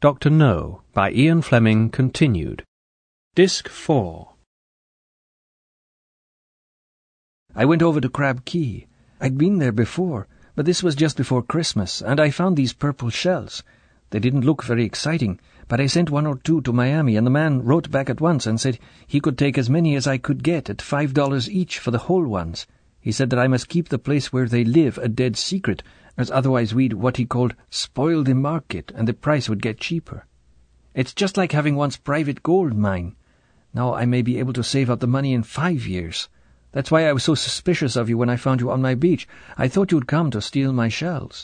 Dr. No by Ian Fleming continued. Disc 4. I went over to Crab Key. I'd been there before, but this was just before Christmas, and I found these purple shells. They didn't look very exciting, but I sent 1 or 2 to Miami, and the man wrote back at once and said he could take as many as I could get at $5 each for the whole ones. He said that I must keep the place where they live a dead secret, as otherwise we'd what he called spoil the market, and the price would get cheaper. It's just like having one's private gold mine. Now I may be able to save up the money in 5 years. That's why I was so suspicious of you when I found you on my beach. I thought you'd come to steal my shells.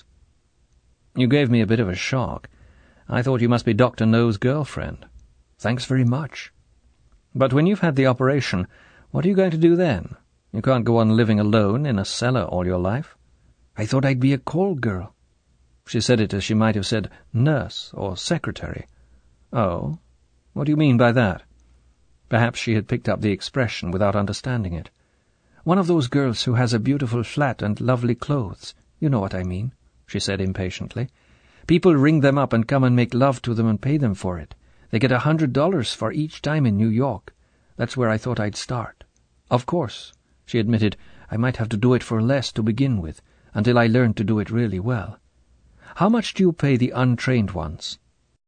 You gave me a bit of a shock. I thought you must be Dr. No's girlfriend. Thanks very much. But when you've had the operation, what are you going to do then? You can't go on living alone in a cellar all your life. I thought I'd be a call girl. She said it as she might have said nurse or secretary. Oh, what do you mean by that? Perhaps she had picked up the expression without understanding it. One of those girls who has a beautiful flat and lovely clothes. You know what I mean, she said impatiently. People ring them up and come and make love to them and pay them for it. They get $100 for each time in New York. That's where I thought I'd start. Of course, she admitted, I might have to do it for less to begin with, until I learned to do it really well. How much do you pay the untrained ones?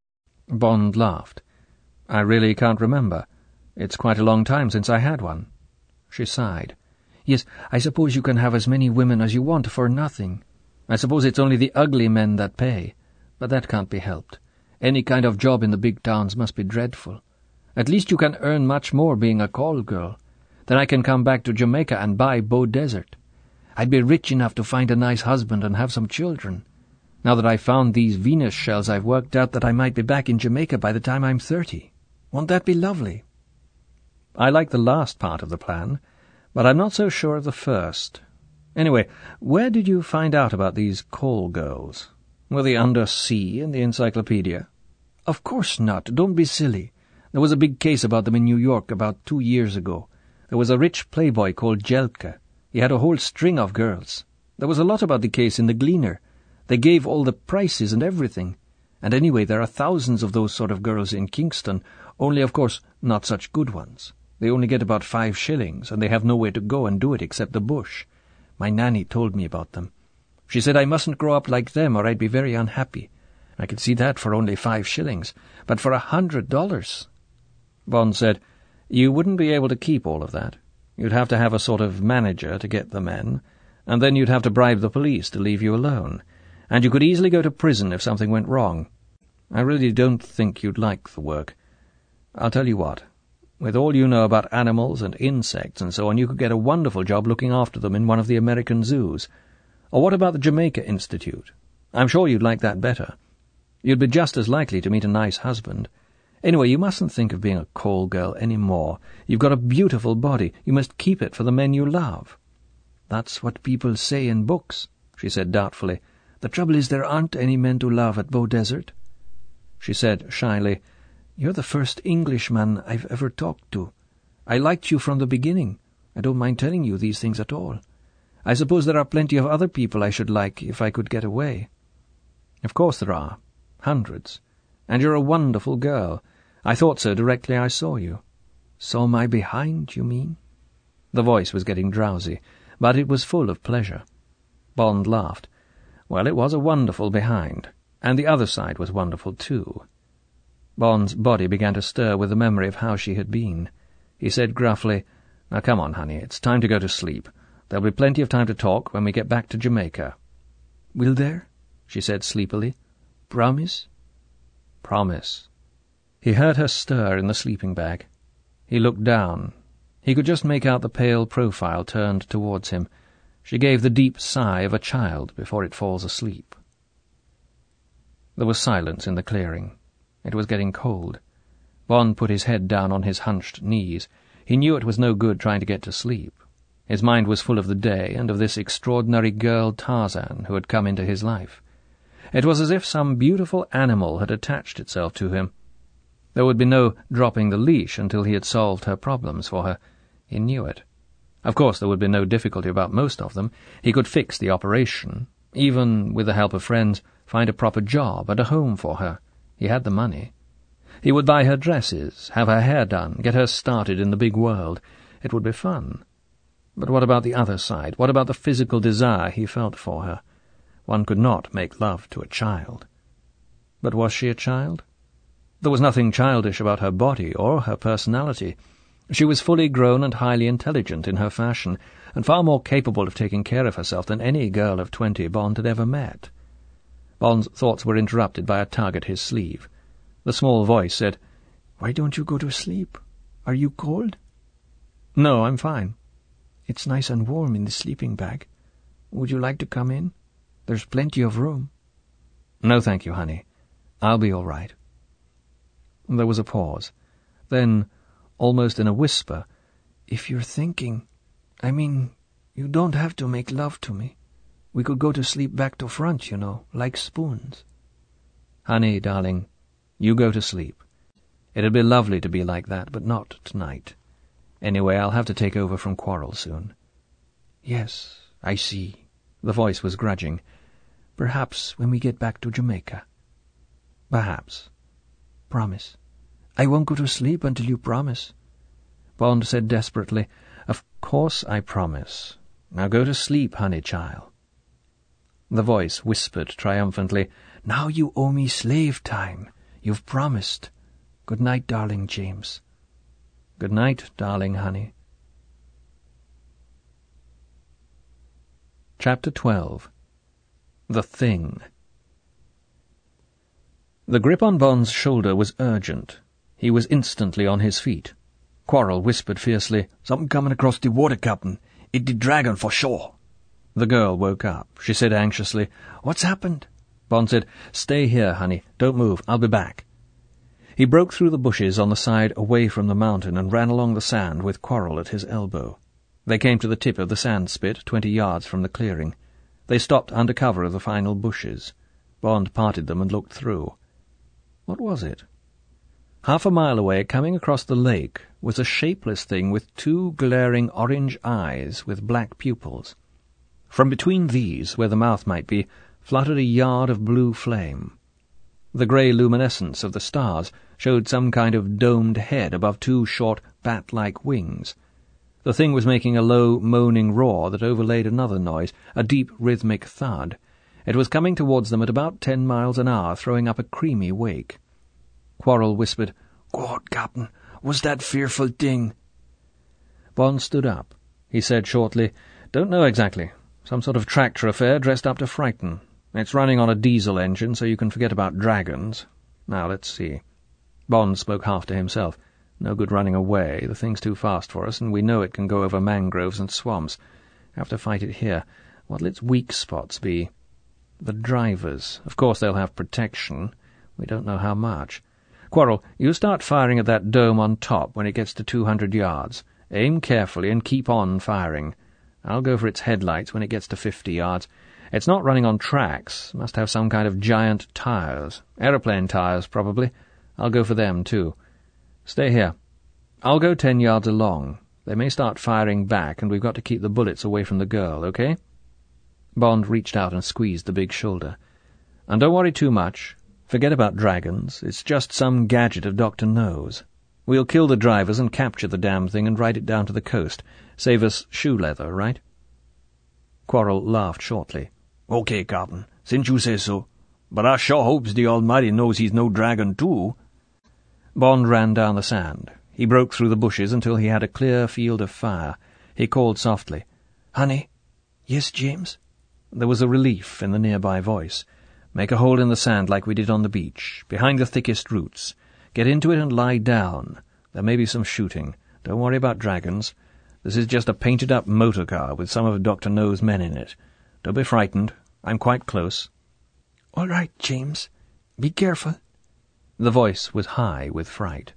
Bond laughed. I really can't remember. It's quite a long time since I had one. She sighed. Yes, I suppose you can have as many women as you want for nothing. I suppose it's only the ugly men that pay. But that can't be helped. Any kind of job in the big towns must be dreadful. At least you can earn much more being a call girl. Then I can come back to Jamaica and buy Bow Desert. I'd be rich enough to find a nice husband and have some children. Now that I've found these Venus shells, I've worked out that I might be back in Jamaica by the time I'm 30. Won't that be lovely? I like the last part of the plan, but I'm not so sure of the first. Anyway, where did you find out about these call girls? Were they under C in the encyclopedia? Of course not. Don't be silly. There was a big case about them in New York about 2 years ago. There was a rich playboy called Jelka. He had a whole string of girls. There was a lot about the case in the Gleaner. They gave all the prices and everything. And anyway, there are thousands of those sort of girls in Kingston, only, of course, not such good ones. They only get about 5 shillings, and they have nowhere to go and do it except the bush. My nanny told me about them. She said I mustn't grow up like them or I'd be very unhappy. I could see that for only 5 shillings, but for $100... Bond said, you wouldn't be able to keep all of that. You'd have to have a sort of manager to get the men, and then you'd have to bribe the police to leave you alone, and you could easily go to prison if something went wrong. I really don't think you'd like the work. I'll tell you what, with all you know about animals and insects and so on, you could get a wonderful job looking after them in one of the American zoos. Or what about the Jamaica Institute? I'm sure you'd like that better. You'd be just as likely to meet a nice husband. Anyway, you mustn't think of being a call girl any more. You've got a beautiful body. You must keep it for the men you love. That's what people say in books, she said doubtfully. The trouble is there aren't any men to love at Bow Desert. She said shyly, You're the first Englishman I've ever talked to. I liked you from the beginning. I don't mind telling you these things at all. I suppose there are plenty of other people I should like if I could get away. Of course there are. Hundreds. And you're a wonderful girl. I thought so directly I saw you. Saw my behind, you mean? The voice was getting drowsy, but it was full of pleasure. Bond laughed. Well, it was a wonderful behind, and the other side was wonderful too. Bond's body began to stir with the memory of how she had been. He said gruffly, Now come on, honey, it's time to go to sleep. There'll be plenty of time to talk when we get back to Jamaica. Will there? She said sleepily. Promise? Promise. He heard her stir in the sleeping bag. He looked down. He could just make out the pale profile turned towards him. She gave the deep sigh of a child before it falls asleep. There was silence in the clearing. It was getting cold. Bond put his head down on his hunched knees. He knew it was no good trying to get to sleep. His mind was full of the day and of this extraordinary girl Tarzan who had come into his life. It was as if some beautiful animal had attached itself to him. There would be no dropping the leash until he had solved her problems for her. He knew it. Of course there would be no difficulty about most of them. He could fix the operation, even, with the help of friends, find a proper job and a home for her. He had the money. He would buy her dresses, have her hair done, get her started in the big world. It would be fun. But what about the other side? What about the physical desire he felt for her? One could not make love to a child. But was she a child? There was nothing childish about her body or her personality. She was fully grown and highly intelligent in her fashion, and far more capable of taking care of herself than any girl of 20 Bond had ever met. Bond's thoughts were interrupted by a tug at his sleeve. The small voice said, "Why don't you go to sleep? Are you cold?" "No, I'm fine." "It's nice and warm in the sleeping bag. Would you like to come in? There's plenty of room." "No, thank you, honey. I'll be all right." There was a pause. Then, almost in a whisper, "If you're thinking, you don't have to make love to me. We could go to sleep back to front, like spoons." "Honey, darling, you go to sleep. It'd be lovely to be like that, but not tonight. Anyway, I'll have to take over from Quarrel soon." "Yes, I see." The voice was grudging. "Perhaps when we get back to Jamaica." "Perhaps." "Promise. I won't go to sleep until you promise." Bond said desperately, "Of course I promise. Now go to sleep, honey child." The voice whispered triumphantly, "Now you owe me slave time. You've promised. Good night, darling James." "Good night, darling honey." Chapter 12. The Thing. The grip on Bond's shoulder was urgent. He was instantly on his feet. Quarrel whispered fiercely, "Something coming across the water, Captain. It the dragon for sure." The girl woke up. She said anxiously, "What's happened?" Bond said, "Stay here, honey. Don't move. I'll be back." He broke through the bushes on the side away from the mountain and ran along the sand with Quarrel at his elbow. They came to the tip of the sand spit, 20 yards from the clearing. They stopped under cover of the final bushes. Bond parted them and looked through. What was it? Half a mile away, coming across the lake, was a shapeless thing with 2 glaring orange eyes with black pupils. From between these, where the mouth might be, fluttered a yard of blue flame. The grey luminescence of the stars showed some kind of domed head above 2 short, bat-like wings. The thing was making a low, moaning roar that overlaid another noise, a deep, rhythmic thud. It was coming towards them at about 10 miles an hour, throwing up a creamy wake. Quarrel whispered, "God, Captain, what's that fearful thing?" Bond stood up. He said shortly, "Don't know exactly. Some sort of tractor affair dressed up to frighten. It's running on a diesel engine, so you can forget about dragons. Now, let's see." Bond spoke half to himself. "No good running away. The thing's too fast for us, and we know it can go over mangroves and swamps. Have to fight it here. What'll its weak spots be? The drivers. Of course they'll have protection. We don't know how much. Quarrel, you start firing at that dome on top when it gets to 200 yards. Aim carefully and keep on firing. I'll go for its headlights when it gets to 50 yards. It's not running on tracks. Must have some kind of giant tires. Aeroplane tires, probably. I'll go for them, too. Stay here. I'll go 10 yards along. They may start firing back, and we've got to keep the bullets away from the girl, okay?" Bond reached out and squeezed the big shoulder. "And don't worry too much. Forget about dragons. It's just some gadget of Dr. No's. We'll kill the drivers and capture the damn thing and ride it down to the coast. Save us shoe leather, right?" Quarrel laughed shortly. "Okay, Captain, since you say so. But I sure hopes the Almighty knows he's no dragon, too." Bond ran down the sand. He broke through the bushes until he had a clear field of fire. He called softly, "Honey?" "Yes, James?" There was a relief in the nearby voice. "Make a hole in the sand like we did on the beach, behind the thickest roots. Get into it and lie down. There may be some shooting. Don't worry about dragons. This is just a painted-up motor car with some of Dr. No's men in it. Don't be frightened. I'm quite close." "All right, James. Be careful." The voice was high with fright.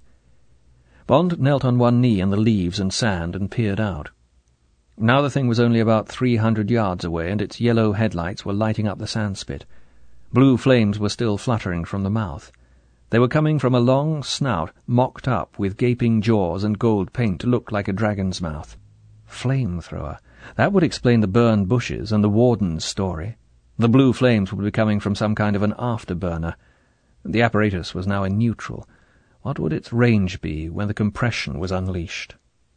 Bond knelt on one knee in the leaves and sand and peered out. Now the thing was only about 300 yards away, and its yellow headlights were lighting up the sandspit. Blue flames were still fluttering from the mouth. They were coming from a long snout mocked up with gaping jaws and gold paint to look like a dragon's mouth. Flamethrower. That would explain the burned bushes and the warden's story. The blue flames would be coming from some kind of an afterburner. The apparatus was now in neutral. What would its range be when the compression was unleashed?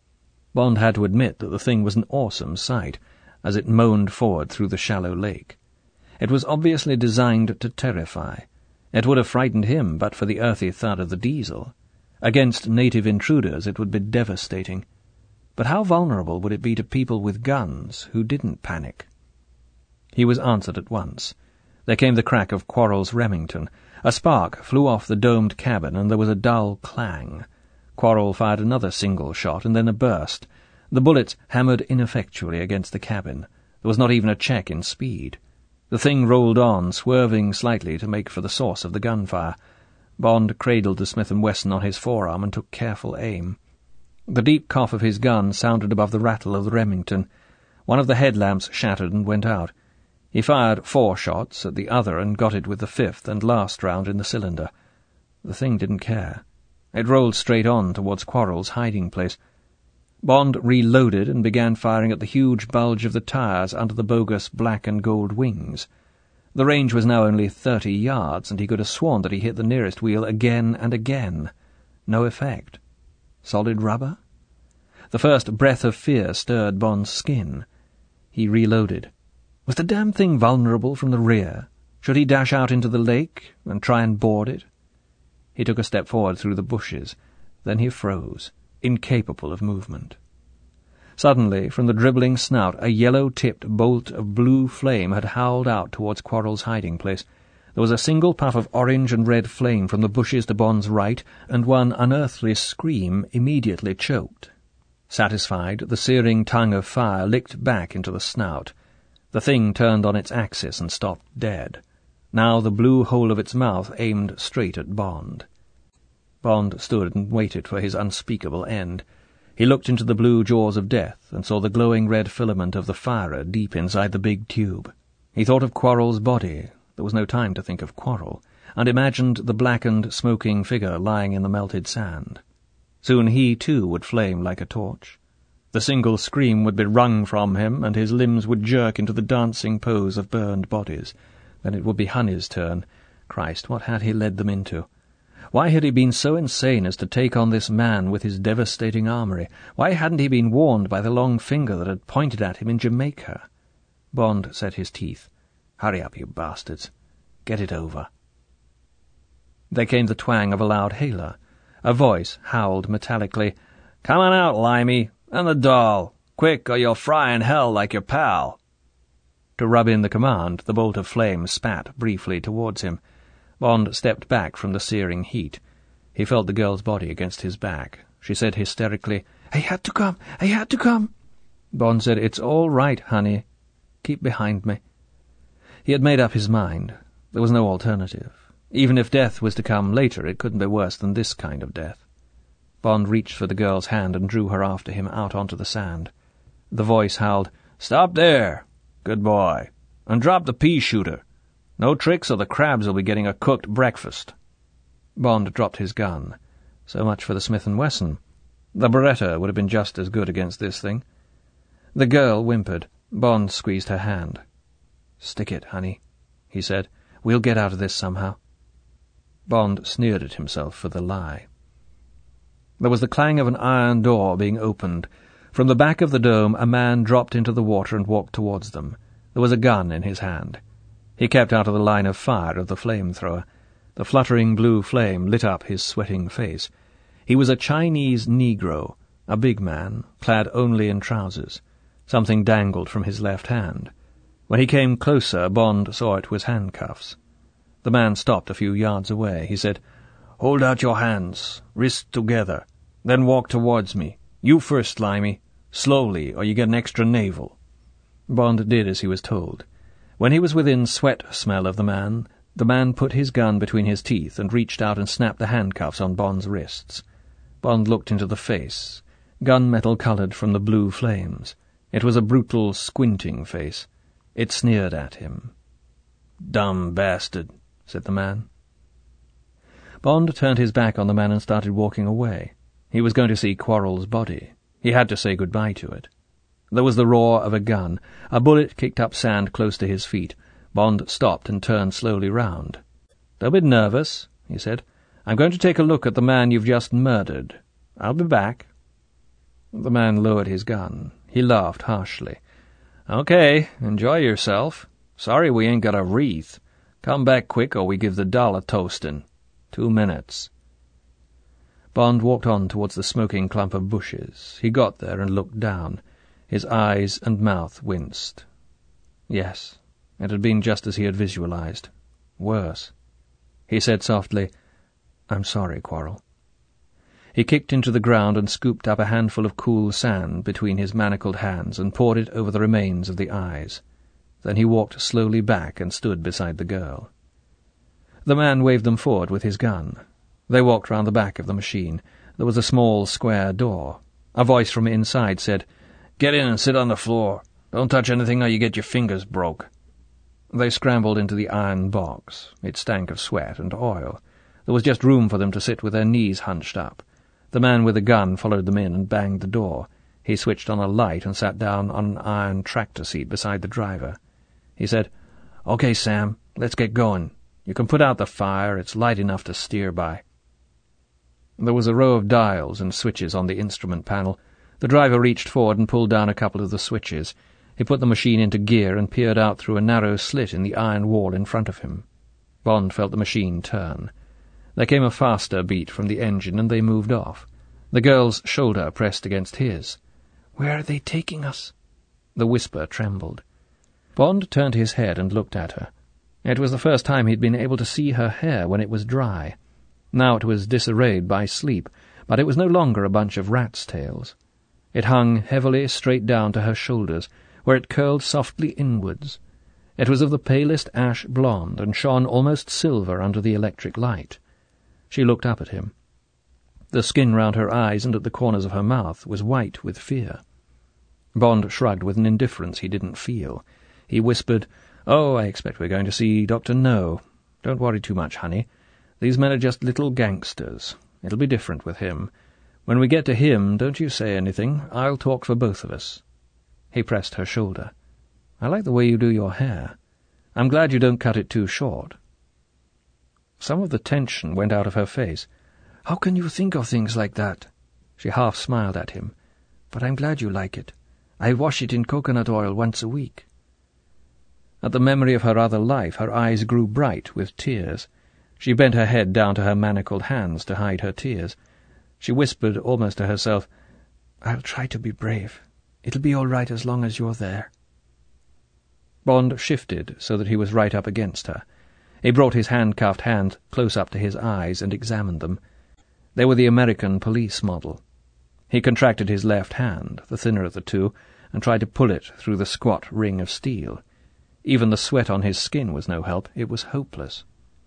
Bond had to admit that the thing was an awesome sight, as it moaned forward through the shallow lake. It was obviously designed to terrify. It would have frightened him but for the earthy thud of the diesel. Against native intruders it would be devastating. But how vulnerable would it be to people with guns who didn't panic? He was answered at once. There came the crack of Quarrel's Remington. A spark flew off the domed cabin, and there was a dull clang. Quarrel fired another single shot, and then a burst. The bullets hammered ineffectually against the cabin. There was not even a check in speed. The thing rolled on, swerving slightly to make for the source of the gunfire. Bond cradled the Smith & Wesson on his forearm and took careful aim. The deep cough of his gun sounded above the rattle of the Remington. One of the headlamps shattered and went out. He fired 4 shots at the other and got it with the 5th and last round in the cylinder. The thing didn't care. It rolled straight on towards Quarrel's hiding place. Bond reloaded and began firing at the huge bulge of the tires under the bogus black and gold wings. The range was now only 30 yards, and he could have sworn that he hit the nearest wheel again and again. No effect. Solid rubber? The first breath of fear stirred Bond's skin. He reloaded. Was the damn thing vulnerable from the rear? Should he dash out into the lake and try and board it? He took a step forward through the bushes. Then he froze, incapable of movement. Suddenly, from the dribbling snout, a yellow-tipped bolt of blue flame had howled out towards Quarrel's hiding place. There was a single puff of orange and red flame from the bushes to Bond's right, and one unearthly scream immediately choked. Satisfied, the searing tongue of fire licked back into the snout. The thing turned on its axis and stopped dead. Now the blue hole of its mouth aimed straight at Bond. Bond stood and waited for his unspeakable end. He looked into the blue jaws of death and saw the glowing red filament of the firer deep inside the big tube. He thought of Quarrel's body. There was no time to think of Quarrel, and imagined the blackened, smoking figure lying in the melted sand. Soon he, too, would flame like a torch. The single scream would be wrung from him, and his limbs would jerk into the dancing pose of burned bodies. Then it would be Honey's turn. Christ, what had he led them into? Why had he been so insane as to take on this man with his devastating armory? Why hadn't he been warned by the long finger that had pointed at him in Jamaica? Bond set his teeth. Hurry up, you bastards. Get it over. There came the twang of a loud hailer. A voice howled metallically, "Come on out, Limey, and the doll. Quick, or you'll fry in hell like your pal." To rub in the command, the bolt of flame spat briefly towards him. Bond stepped back from the searing heat. He felt the girl's body against his back. She said hysterically, "I had to come! I had to come!" Bond said, "It's all right, honey. Keep behind me." He had made up his mind. There was no alternative. Even if death was to come later, it couldn't be worse than this kind of death. Bond reached for the girl's hand and drew her after him out onto the sand. The voice howled, "Stop there! Good boy. And drop the pea-shooter. No tricks or the crabs will be getting a cooked breakfast." Bond dropped his gun. So much for the Smith & Wesson. The Beretta would have been just as good against this thing. The girl whimpered. Bond squeezed her hand. "Stick it, honey," he said. "We'll get out of this somehow." Bond sneered at himself for the lie. There was the clang of an iron door being opened. From the back of the dome a man dropped into the water and walked towards them. There was a gun in his hand. He kept out of the line of fire of the flamethrower. The fluttering blue flame lit up his sweating face. He was a Chinese Negro, a big man, clad only in trousers. Something dangled from his left hand. When he came closer, Bond saw it was handcuffs. The man stopped a few yards away. He said, "Hold out your hands, wrists together, then walk towards me. You first, Limey. Slowly, or you get an extra navel." Bond did as he was told. When he was within sweat smell of the man put his gun between his teeth and reached out and snapped the handcuffs on Bond's wrists. Bond looked into the face, gunmetal coloured from the blue flames. It was a brutal, squinting face. It sneered at him. "Dumb bastard," said the man. Bond turned his back on the man and started walking away. He was going to see Quarrel's body. He had to say goodbye to it. There was the roar of a gun. A bullet kicked up sand close to his feet. Bond stopped and turned slowly round. "Don't be nervous. he said. "I'm going to take a look at the man you've just murdered. I'll be back." The man lowered his gun. He laughed harshly. "Okay, enjoy yourself. Sorry we ain't got a wreath. Come back quick or we give the doll a toastin'. 2 minutes." Bond walked on towards the smoking clump of bushes. He got there and looked down. His eyes and mouth winced. Yes, it had been just as he had visualized. Worse. He said softly, "I'm sorry, Quarrel." He kicked into the ground and scooped up a handful of cool sand between his manacled hands and poured it over the remains of the eyes. Then he walked slowly back and stood beside the girl. The man waved them forward with his gun. They walked round the back of the machine. There was a small square door. A voice from inside said, "Get in and sit on the floor. Don't touch anything or you get your fingers broke." They scrambled into the iron box. It stank of sweat and oil. There was just room for them to sit with their knees hunched up. The man with the gun followed them in and banged the door. He switched on a light and sat down on an iron tractor seat beside the driver. He said, "Okay, Sam, let's get going. You can put out the fire. It's light enough to steer by." There was a row of dials and switches on the instrument panel. The driver reached forward and pulled down a couple of the switches. He put the machine into gear and peered out through a narrow slit in the iron wall in front of him. Bond felt the machine turn. There came a faster beat from the engine, and they moved off. The girl's shoulder pressed against his. "Where are they taking us?" The whisper trembled. Bond turned his head and looked at her. It was the first time he'd been able to see her hair when it was dry. Now it was disarrayed by sleep, but it was no longer a bunch of rat's tails. It hung heavily straight down to her shoulders, where it curled softly inwards. It was of the palest ash blonde and shone almost silver under the electric light. She looked up at him. The skin round her eyes and at the corners of her mouth was white with fear. Bond shrugged with an indifference he didn't feel. He whispered, "Oh, I expect we're going to see Dr. No. Don't worry too much, honey. These men are just little gangsters. It'll be different with him. When we get to him, don't you say anything. I'll talk for both of us." He pressed her shoulder. "I like the way you do your hair. I'm glad you don't cut it too short." Some of the tension went out of her face. "How can you think of things like that?" She half smiled at him. "But I'm glad you like it. I wash it in coconut oil once a week." At the memory of her other life, her eyes grew bright with tears. She bent her head down to her manacled hands to hide her tears. She whispered almost to herself, "I'll try to be brave. It'll be all right as long as you're there." Bond shifted so that he was right up against her. He brought his handcuffed hand close up to his eyes and examined them. They were the American police model. He contracted his left hand, the thinner of the two, and tried to pull it through the squat ring of steel. Even the sweat on his skin was no help. It was hopeless.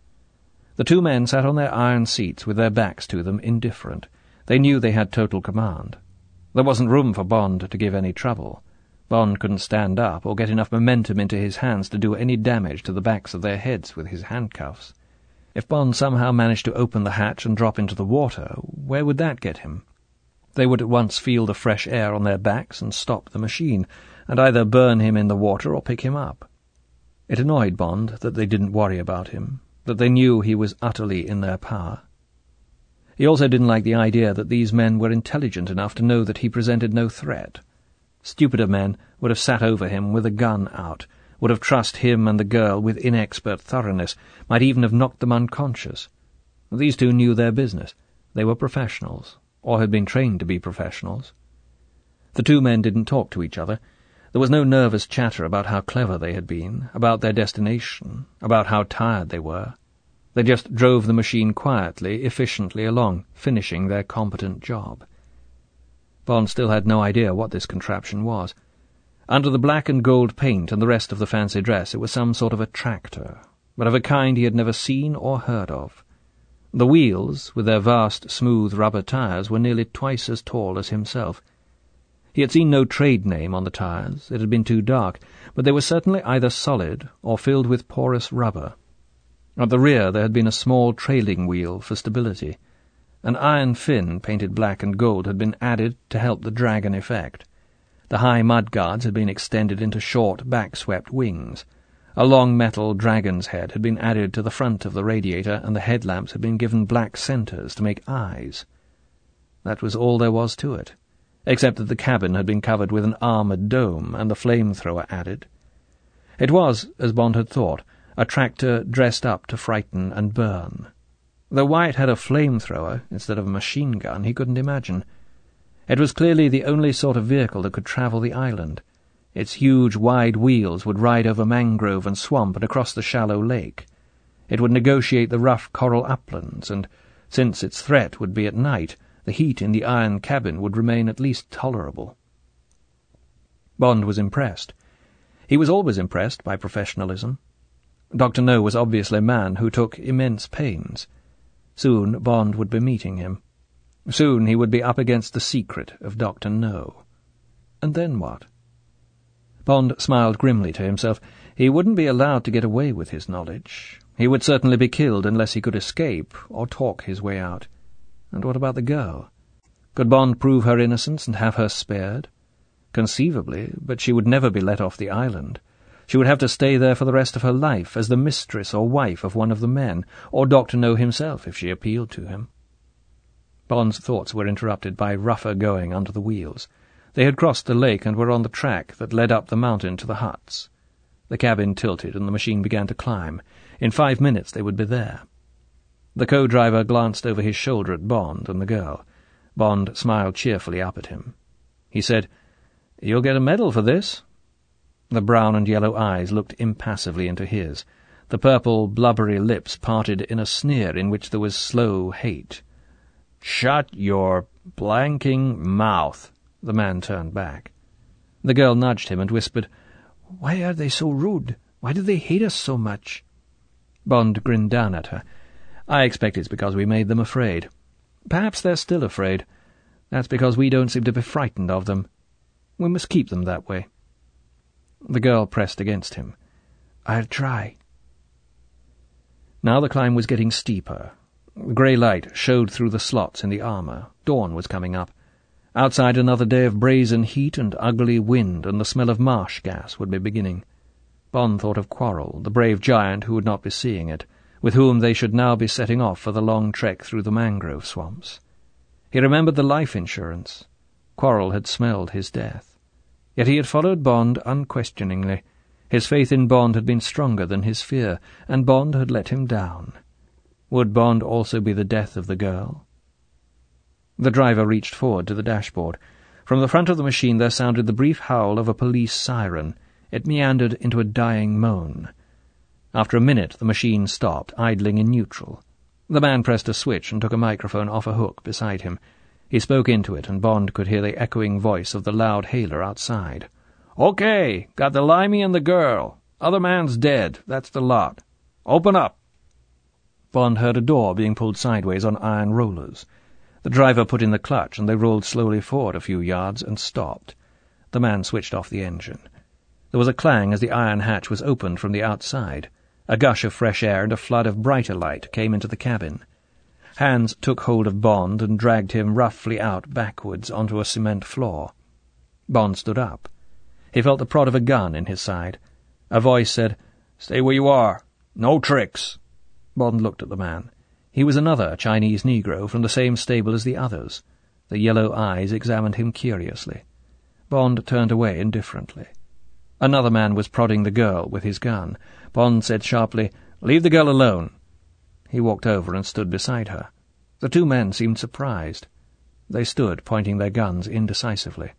The two men sat on their iron seats with their backs to them, indifferent. They knew they had total command. There wasn't room for Bond to give any trouble. Bond couldn't stand up or get enough momentum into his hands to do any damage to the backs of their heads with his handcuffs. If Bond somehow managed to open the hatch and drop into the water, where would that get him? They would at once feel the fresh air on their backs and stop the machine, and either burn him in the water or pick him up. It annoyed Bond that they didn't worry about him, that they knew he was utterly in their power. He also didn't like the idea that these men were intelligent enough to know that he presented no threat. Stupider men would have sat over him with a gun out, would have trussed him and the girl with inexpert thoroughness, might even have knocked them unconscious. These two knew their business. They were professionals, or had been trained to be professionals. The two men didn't talk to each other. There was no nervous chatter about how clever they had been, about their destination, about how tired they were. They just drove the machine quietly, efficiently along, finishing their competent job. Bond still had no idea what this contraption was. Under the black and gold paint and the rest of the fancy dress, it was some sort of a tractor, but of a kind he had never seen or heard of. The wheels, with their vast, smooth rubber tires, were nearly twice as tall as himself. He had seen no trade name on the tires. It had been too dark, but they were certainly either solid or filled with porous rubber. At the rear there had been a small trailing wheel for stability. An iron fin painted black and gold had been added to help the dragon effect. The high mudguards had been extended into short, back-swept wings. A long metal dragon's head had been added to the front of the radiator, and the headlamps had been given black centres to make eyes. That was all there was to it, except that the cabin had been covered with an armoured dome and the flamethrower added. It was, as Bond had thought, a tractor dressed up to frighten and burn. Though why it had a flamethrower instead of a machine gun he couldn't imagine. It was clearly the only sort of vehicle that could travel the island. Its huge, wide wheels would ride over mangrove and swamp and across the shallow lake. It would negotiate the rough coral uplands, and, since its threat would be at night, the heat in the iron cabin would remain at least tolerable. Bond was impressed. He was always impressed by professionalism. Dr. No was obviously a man who took immense pains. Soon Bond would be meeting him. Soon he would be up against the secret of Dr. No. And then what? Bond smiled grimly to himself. He wouldn't be allowed to get away with his knowledge. He would certainly be killed unless he could escape or talk his way out. And what about the girl? Could Bond prove her innocence and have her spared? Conceivably, but she would never be let off the island. She would have to stay there for the rest of her life as the mistress or wife of one of the men, or Dr. No himself if she appealed to him. Bond's thoughts were interrupted by rougher going under the wheels. They had crossed the lake and were on the track that led up the mountain to the huts. The cabin tilted and the machine began to climb. In 5 minutes they would be there. The co-driver glanced over his shoulder at Bond and the girl. Bond smiled cheerfully up at him. He said, "You'll get a medal for this." The brown and yellow eyes looked impassively into his. The purple, blubbery lips parted in a sneer in which there was slow hate. "Shut your blanking mouth." The man turned back. The girl nudged him and whispered, "Why are they so rude? Why do they hate us so much?" Bond grinned down at her. "I expect it's because we made them afraid. Perhaps they're still afraid. That's because we don't seem to be frightened of them. We must keep them that way." The girl pressed against him. "I'll try." Now the climb was getting steeper. The grey light showed through the slots in the armour. Dawn was coming up. Outside, another day of brazen heat and ugly wind, and the smell of marsh gas would be beginning. Bond thought of Quarrel, the brave giant who would not be seeing it, with whom they should now be setting off for the long trek through the mangrove swamps. He remembered the life insurance. Quarrel had smelled his death. Yet he had followed Bond unquestioningly. His faith in Bond had been stronger than his fear, and Bond had let him down. Would Bond also be the death of the girl? The driver reached forward to the dashboard. From the front of the machine there sounded the brief howl of a police siren. It meandered into a dying moan. After a minute the machine stopped, idling in neutral. The man pressed a switch and took a microphone off a hook beside him. He spoke into it, and Bond could hear the echoing voice of the loud hailer outside. "Okay, got the limey and the girl. Other man's dead, that's the lot. Open up." Bond heard a door being pulled sideways on iron rollers. The driver put in the clutch, and they rolled slowly forward a few yards and stopped. The man switched off the engine. There was a clang as the iron hatch was opened from the outside. A gush of fresh air and a flood of brighter light came into the cabin. Hands took hold of Bond and dragged him roughly out backwards onto a cement floor. Bond stood up. He felt the prod of a gun in his side. A voice said, "Stay where you are. No tricks." Bond looked at the man. He was another Chinese Negro from the same stable as the others. The yellow eyes examined him curiously. Bond turned away indifferently. Another man was prodding the girl with his gun. Bond said sharply, "Leave the girl alone." He walked over and stood beside her. The two men seemed surprised. They stood, pointing their guns indecisively.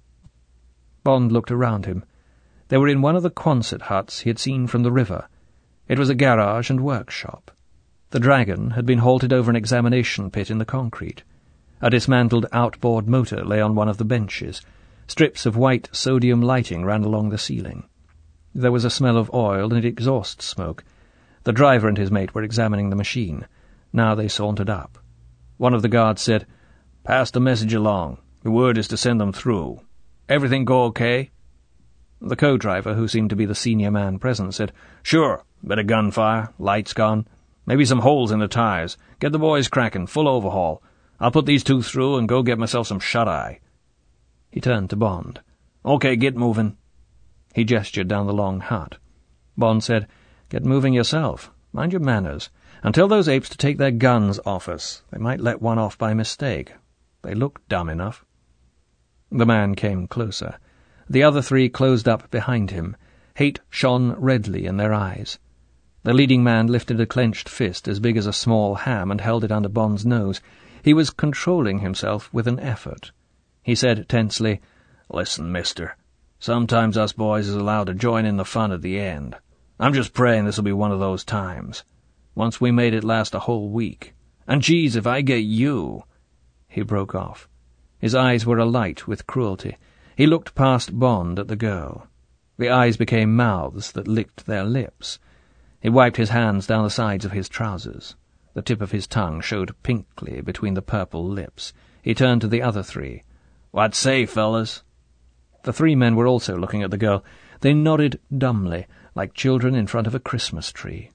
Bond looked around him. They were in one of the Quonset huts he had seen from the river. It was a garage and workshop. The Dragon had been halted over an examination pit in the concrete. A dismantled outboard motor lay on one of the benches. Strips of white sodium lighting ran along the ceiling. There was a smell of oil and exhaust smoke. The driver and his mate were examining the machine. Now they sauntered up. One of the guards said, "Pass the message along. The word is to send them through. Everything go okay?" The co-driver, who seemed to be the senior man present, said, "Sure. Bit of gunfire, lights gone. Maybe some holes in the tires. Get the boys cracking, full overhaul. I'll put these two through and go get myself some shut-eye." He turned to Bond. "Okay, get moving." He gestured down the long hut. Bond said, "Get moving yourself. Mind your manners. And tell those apes to take their guns off us. They might let one off by mistake. They look dumb enough." The man came closer. The other three closed up behind him. Hate shone redly in their eyes. The leading man lifted a clenched fist as big as a small ham and held it under Bond's nose. He was controlling himself with an effort. He said tensely, "Listen, mister, sometimes us boys is allowed to join in the fun at the end. I'm just praying this'll be one of those times. Once we made it last a whole week. And geez, if I get you—" He broke off. His eyes were alight with cruelty. He looked past Bond at the girl. The eyes became mouths that licked their lips. He wiped his hands down the sides of his trousers. The tip of his tongue showed pinkly between the purple lips. He turned to the other three. "What say, fellas?" The three men were also looking at the girl. They nodded dumbly, like children in front of a Christmas tree.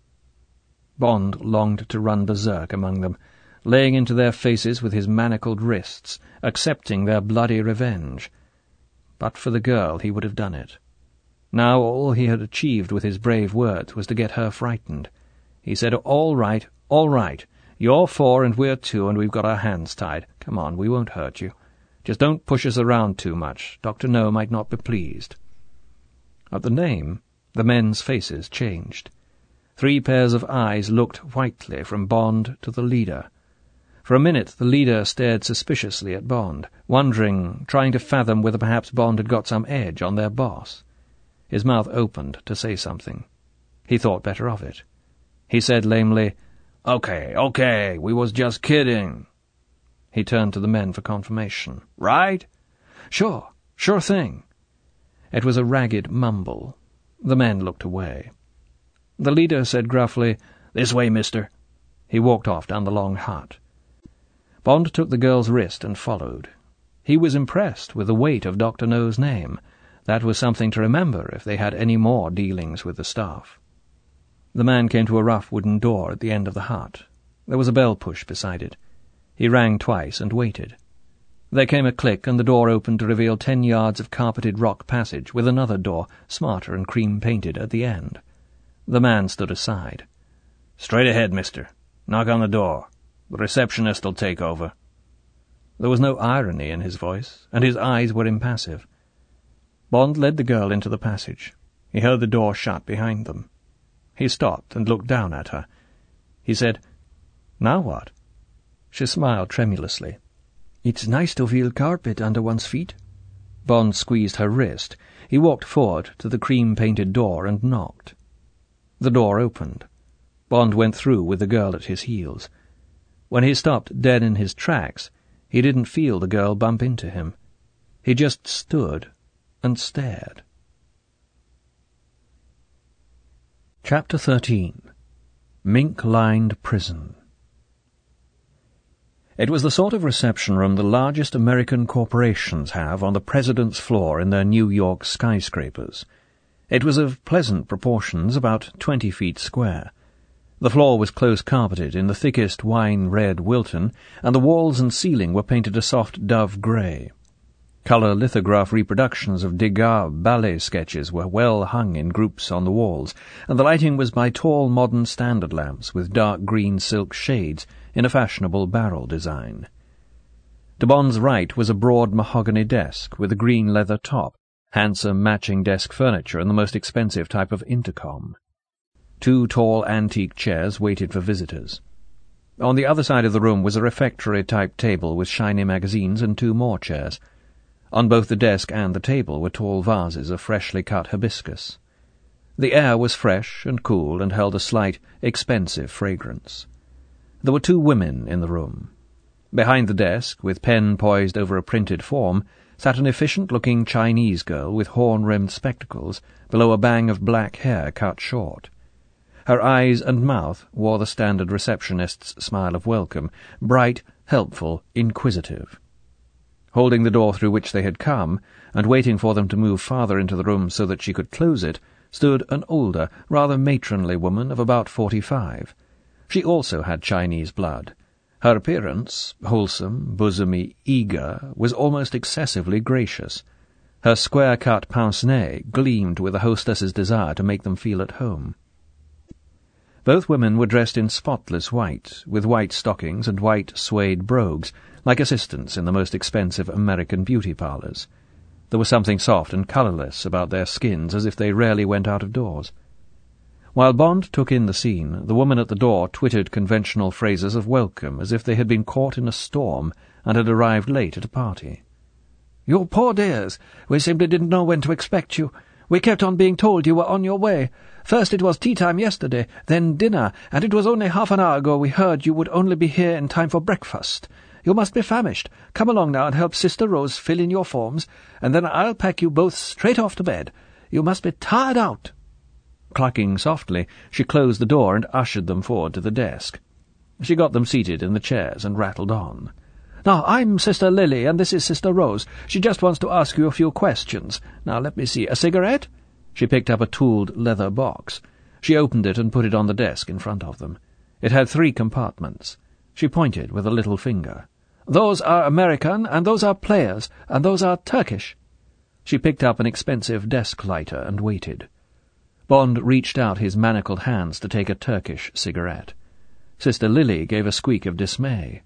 Bond longed to run berserk among them, laying into their faces with his manacled wrists, accepting their bloody revenge. But for the girl he would have done it. Now all he had achieved with his brave words was to get her frightened. He said, all right, you're 4 and we're 2 and we've got our hands tied. Come on, we won't hurt you. Just don't push us around too much. Dr. No might not be pleased." At the name, the men's faces changed. 3 pairs of eyes looked whitely from Bond to the leader. For a minute the leader stared suspiciously at Bond, wondering, trying to fathom whether perhaps Bond had got some edge on their boss. His mouth opened to say something. He thought better of it. He said lamely, Okay, we was just kidding." He turned to the men for confirmation. "Right?" Sure thing." It was a ragged mumble. The men looked away. The leader said gruffly, "This way, mister." He walked off down the long hut. Bond took the girl's wrist and followed. He was impressed with the weight of Dr. No's name. That was something to remember if they had any more dealings with the staff. The man came to a rough wooden door at the end of the hut. There was a bell push beside it. He rang twice and waited. There came a click, and the door opened to reveal 10 yards of carpeted rock passage with another door, smarter and cream-painted, at the end. The man stood aside. "Straight ahead, mister. Knock on the door. The receptionist'll take over." There was no irony in his voice, and his eyes were impassive. Bond led the girl into the passage. He heard the door shut behind them. He stopped and looked down at her. He said, "Now what?" She smiled tremulously. "It's nice to feel carpet under one's feet." Bond squeezed her wrist. He walked forward to the cream-painted door and knocked. The door opened. Bond went through with the girl at his heels. When he stopped dead in his tracks, he didn't feel the girl bump into him. He just stood and stared. Chapter 13. Mink-Lined Prison. It was the sort of reception room the largest American corporations have on the president's floor in their New York skyscrapers. It was of pleasant proportions, about 20 feet square. The floor was close-carpeted in the thickest wine-red Wilton, and the walls and ceiling were painted a soft dove-grey. Colour lithograph reproductions of Degas ballet sketches were well hung in groups on the walls, and the lighting was by tall modern standard lamps with dark green silk shades in a fashionable barrel design. To Bond's right was a broad mahogany desk with a green leather top, handsome matching desk furniture and the most expensive type of intercom. 2 tall antique chairs waited for visitors. On the other side of the room was a refectory-type table with shiny magazines and 2 more chairs. On both the desk and the table were tall vases of freshly cut hibiscus. The air was fresh and cool and held a slight, expensive fragrance. There were 2 women in the room. Behind the desk, with pen poised over a printed form, sat an efficient-looking Chinese girl with horn-rimmed spectacles below a bang of black hair cut short. Her eyes and mouth wore the standard receptionist's smile of welcome, bright, helpful, inquisitive. Holding the door through which they had come, and waiting for them to move farther into the room so that she could close it, stood an older, rather matronly woman of about 45. She also had Chinese blood. Her appearance, wholesome, bosomy, eager, was almost excessively gracious. Her square-cut pince-nez gleamed with the hostess's desire to make them feel at home. Both women were dressed in spotless white, with white stockings and white suede brogues, like assistants in the most expensive American beauty parlours. There was something soft and colourless about their skins, as if they rarely went out of doors. While Bond took in the scene, the woman at the door twittered conventional phrases of welcome, as if they had been caught in a storm and had arrived late at a party. "You poor dears, we simply didn't know when to expect you. We kept on being told you were on your way. First it was tea-time yesterday, then dinner, and it was only half an hour ago we heard you would only be here in time for breakfast. You must be famished. Come along now and help Sister Rose fill in your forms, and then I'll pack you both straight off to bed. You must be tired out." Clucking softly, she closed the door and ushered them forward to the desk. She got them seated in the chairs and rattled on. "Now, I'm Sister Lily, and this is Sister Rose. She just wants to ask you a few questions. Now, let me see. A cigarette?" She picked up a tooled leather box. She opened it and put it on the desk in front of them. It had 3 compartments. She pointed with a little finger. "Those are American, and those are Players, and those are Turkish." She picked up an expensive desk lighter and waited. Bond reached out his manacled hands to take a Turkish cigarette. Sister Lily gave a squeak of dismay.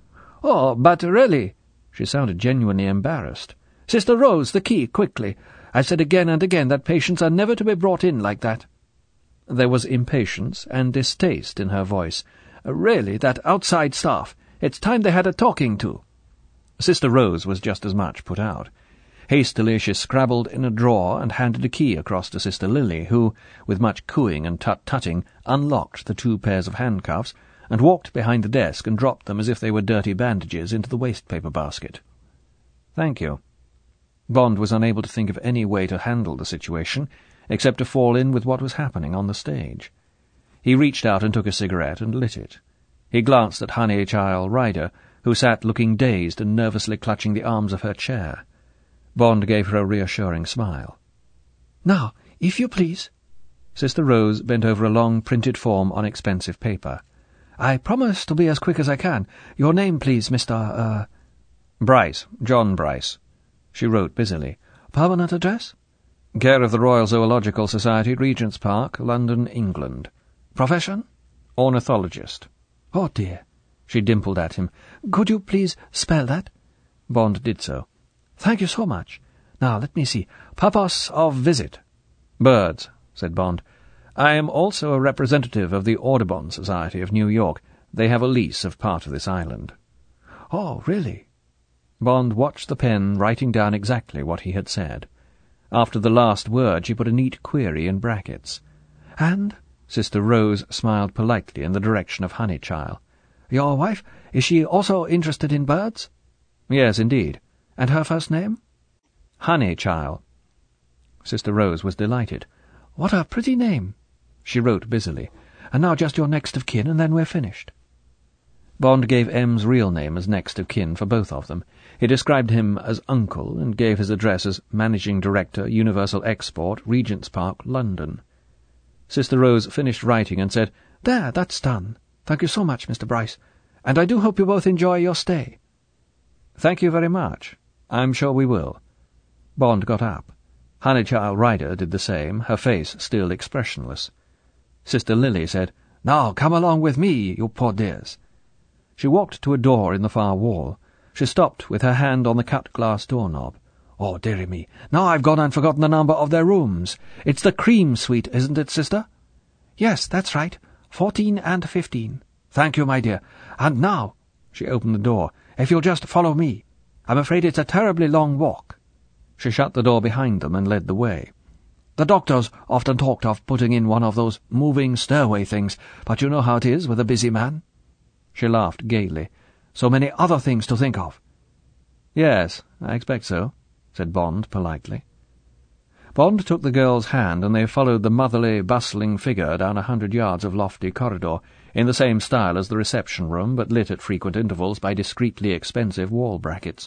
"Oh, but really—" She sounded genuinely embarrassed. "Sister Rose, the key, quickly. I've said again and again that patients are never to be brought in like that." There was impatience and distaste in her voice. "Really, that outside staff. It's time they had a talking to." Sister Rose was just as much put out. Hastily she scrabbled in a drawer and handed a key across to Sister Lily, who, with much cooing and tut-tutting, unlocked the 2 pairs of handcuffs and walked behind the desk and dropped them as if they were dirty bandages into the waste-paper basket. "Thank you." Bond was unable to think of any way to handle the situation, except to fall in with what was happening on the stage. He reached out and took a cigarette and lit it. He glanced at Honey Child Ryder, who sat looking dazed and nervously clutching the arms of her chair. Bond gave her a reassuring smile. "Now, if you please." Sister Rose bent over a long printed form on expensive paper. "I promise to be as quick as I can. Your name, please, Mr. Bryce, John Bryce." She wrote busily. "Permanent address?" "Care of the Royal Zoological Society, Regent's Park, London, England." "Profession?" "Ornithologist." "Oh, dear." She dimpled at him. "Could you please spell that?" Bond did so. "Thank you so much. Now, let me see. Purpose of visit?" "Birds," said Bond. "I am also a representative of the Audubon Society of New York. They have a lease of part of this island." "Oh, really?" Bond watched the pen writing down exactly what he had said. After the last word she put a neat query in brackets. "And?" Sister Rose smiled politely in the direction of Honeychild. "Your wife, is she also interested in birds?" "Yes, indeed." "And her first name?" "Honeychild." Sister Rose was delighted. "What a pretty name." She wrote busily. "And now just your next of kin, and then we're finished." Bond gave M's real name as next of kin for both of them. He described him as Uncle, and gave his address as Managing Director, Universal Export, Regent's Park, London. Sister Rose finished writing and said, "There, that's done. Thank you so much, Mr. Bryce. And I do hope you both enjoy your stay." "Thank you very much. I'm sure we will." Bond got up. Honeychild Ryder did the same, her face still expressionless. Sister Lily said, "Now come along with me, you poor dears." She walked to a door in the far wall. She stopped with her hand on the cut-glass doorknob. "Oh, dearie me, now I've gone and forgotten the number of their rooms. It's the cream suite, isn't it, sister?" "Yes, that's right. 14 and 15. "Thank you, my dear. And now," she opened the door, "if you'll just follow me. I'm afraid it's a terribly long walk." She shut the door behind them and led the way. "The doctor's often talked of putting in one of those moving stairway things, but you know how it is with a busy man." She laughed gaily. "So many other things to think of." "Yes, I expect so," said Bond politely. Bond took the girl's hand, and they followed the motherly, bustling figure down 100 yards of lofty corridor, in the same style as the reception-room, but lit at frequent intervals by discreetly expensive wall brackets.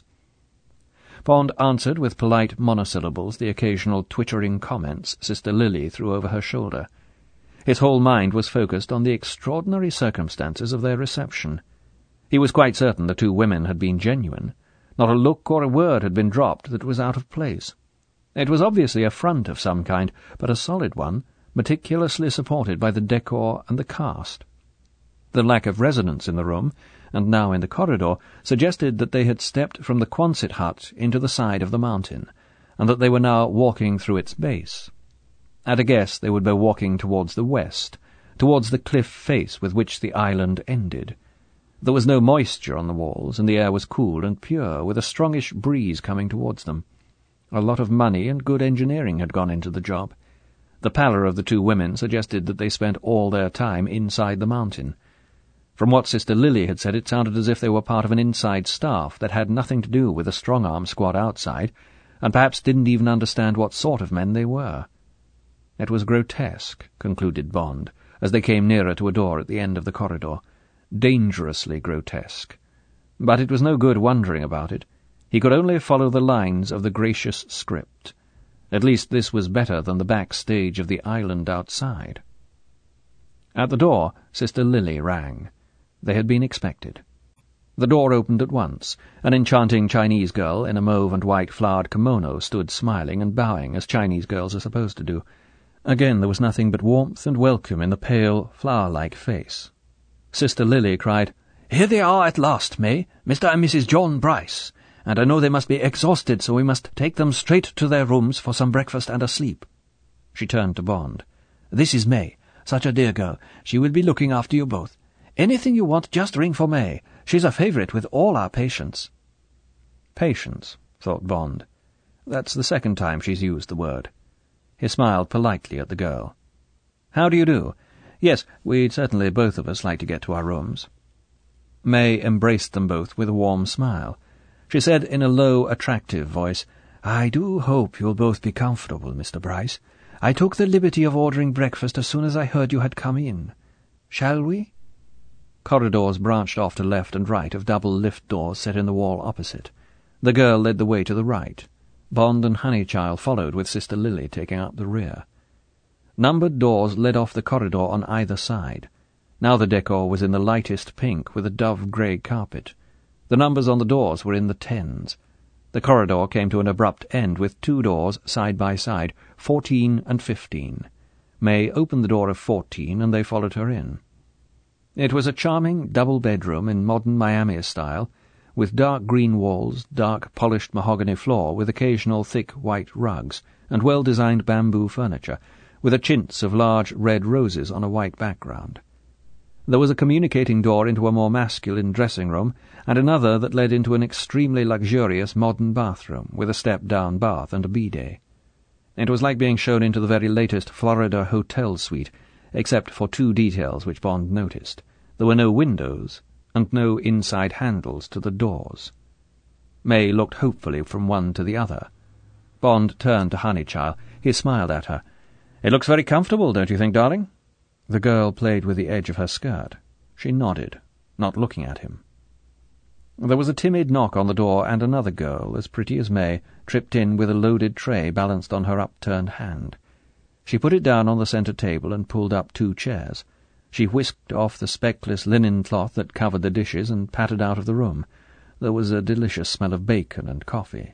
Bond answered with polite monosyllables the occasional twittering comments Sister Lily threw over her shoulder. His whole mind was focused on the extraordinary circumstances of their reception. He was quite certain the 2 women had been genuine. Not a look or a word had been dropped that was out of place. It was obviously a front of some kind, but a solid one, meticulously supported by the decor and the cast. The lack of resonance in the room, and now in the corridor, suggested that they had stepped from the Quonset hut into the side of the mountain, and that they were now walking through its base. At a guess, they would be walking towards the west, towards the cliff face with which the island ended. There was no moisture on the walls, and the air was cool and pure, with a strongish breeze coming towards them. A lot of money and good engineering had gone into the job. The pallor of the two women suggested that they spent all their time inside the mountain. From what Sister Lily had said, it sounded as if they were part of an inside staff that had nothing to do with the strong-arm squad outside, and perhaps didn't even understand what sort of men they were. It was grotesque, concluded Bond, as they came nearer to a door at the end of the corridor. Dangerously grotesque. But it was no good wondering about it. He could only follow the lines of the gracious script. At least this was better than the back stage of the island outside. At the door, Sister Lily rang. They had been expected. The door opened at once. An enchanting Chinese girl in a mauve and white flowered kimono stood smiling and bowing as Chinese girls are supposed to do. Again there was nothing but warmth and welcome in the pale, flower-like face. Sister Lily cried, "Here they are at last, May, Mr. and Mrs. John Bryce, and I know they must be exhausted, so we must take them straight to their rooms for some breakfast and a sleep." She turned to Bond. "This is May, such a dear girl. She will be looking after you both. Anything you want, just ring for May. She's a favourite with all our patients." Patience, thought Bond. That's the second time she's used the word. He smiled politely at the girl. "How do you do? Yes, we'd certainly both of us like to get to our rooms." May embraced them both with a warm smile. She said in a low, attractive voice, "I do hope you'll both be comfortable, Mr. Bryce. I took the liberty of ordering breakfast as soon as I heard you had come in. Shall we?" Corridors branched off to left and right of double lift doors set in the wall opposite. The girl led the way to the right. Bond and Honeychild followed, with Sister Lily taking up the rear. Numbered doors led off the corridor on either side. Now the decor was in the lightest pink with a dove-grey carpet. The numbers on the doors were in the 10s. The corridor came to an abrupt end with two doors side by side, 14 and 15. May opened the door of 14, and they followed her in. It was a charming double bedroom in modern Miami style, with dark green walls, dark polished mahogany floor with occasional thick white rugs, and well-designed bamboo furniture, with a chintz of large red roses on a white background. There was a communicating door into a more masculine dressing-room, and another that led into an extremely luxurious modern bathroom, with a step-down bath and a bidet. It was like being shown into the very latest Florida hotel suite, except for two details which Bond noticed. There were no windows, and no inside handles to the doors. May looked hopefully from one to the other. Bond turned to Honeychild. He smiled at her. "It looks very comfortable, don't you think, darling?" The girl played with the edge of her skirt. She nodded, not looking at him. There was a timid knock on the door, and another girl, as pretty as May, tripped in with a loaded tray balanced on her upturned hand. She put it down on the centre table and pulled up two chairs. She whisked off the speckless linen cloth that covered the dishes and pattered out of the room. There was a delicious smell of bacon and coffee.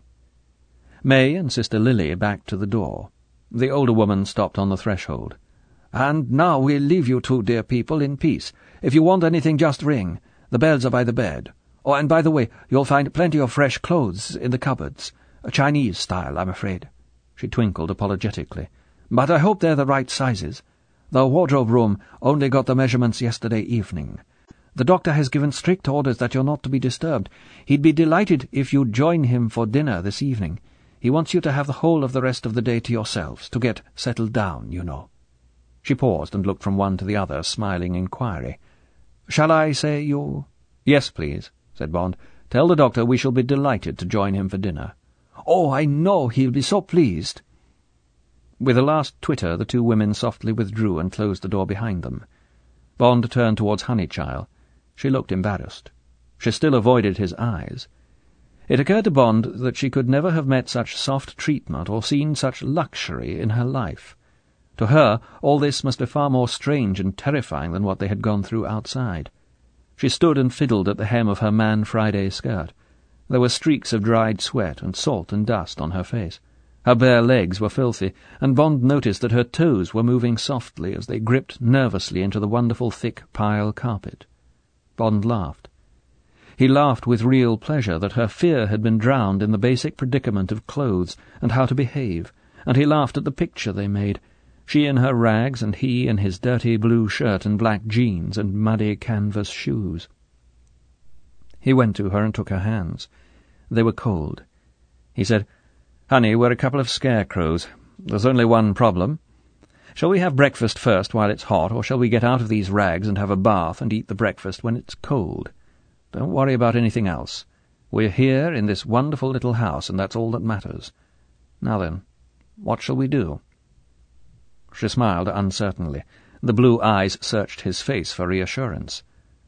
May and Sister Lily backed to the door. The older woman stopped on the threshold. "And now we'll leave you two dear people in peace. If you want anything, just ring. The bells are by the bed. Oh, and by the way, you'll find plenty of fresh clothes in the cupboards. Chinese style, I'm afraid." She twinkled apologetically. "But I hope they're the right sizes. The wardrobe room only got the measurements yesterday evening. The doctor has given strict orders that you're not to be disturbed. He'd be delighted if you'd join him for dinner this evening. He wants you to have the whole of the rest of the day to yourselves, to get settled down, you know." She paused and looked from one to the other, smiling inquiry. "Shall I say you—" "Yes, please," said Bond. "Tell the doctor we shall be delighted to join him for dinner." "Oh, I know he'll be so pleased." With a last twitter, the two women softly withdrew and closed the door behind them. Bond turned towards Honeychild. She looked embarrassed. She still avoided his eyes. It occurred to Bond that she could never have met such soft treatment or seen such luxury in her life. To her, all this must be far more strange and terrifying than what they had gone through outside. She stood and fiddled at the hem of her Man Friday skirt. There were streaks of dried sweat and salt and dust on her face. Her bare legs were filthy, and Bond noticed that her toes were moving softly as they gripped nervously into the wonderful thick pile carpet. Bond laughed. He laughed with real pleasure that her fear had been drowned in the basic predicament of clothes and how to behave, and he laughed at the picture they made, she in her rags and he in his dirty blue shirt and black jeans and muddy canvas shoes. He went to her and took her hands. They were cold. He said, "Honey, we're a couple of scarecrows. There's only one problem. Shall we have breakfast first while it's hot, or shall we get out of these rags and have a bath and eat the breakfast when it's cold? Don't worry about anything else. We're here in this wonderful little house, and that's all that matters. Now then, what shall we do?" She smiled uncertainly. The blue eyes searched his face for reassurance.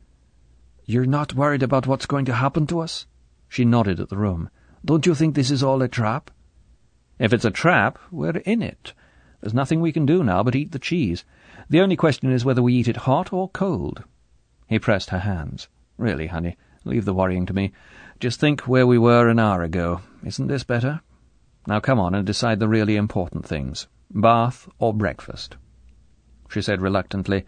"You're not worried about what's going to happen to us?" She nodded at the room. "Don't you think this is all a trap?" "If it's a trap, we're in it. There's nothing we can do now but eat the cheese. The only question is whether we eat it hot or cold." He pressed her hands. "Really, honey, leave the worrying to me. Just think where we were an hour ago. Isn't this better? Now come on and decide the really important things. Bath or breakfast?" She said reluctantly,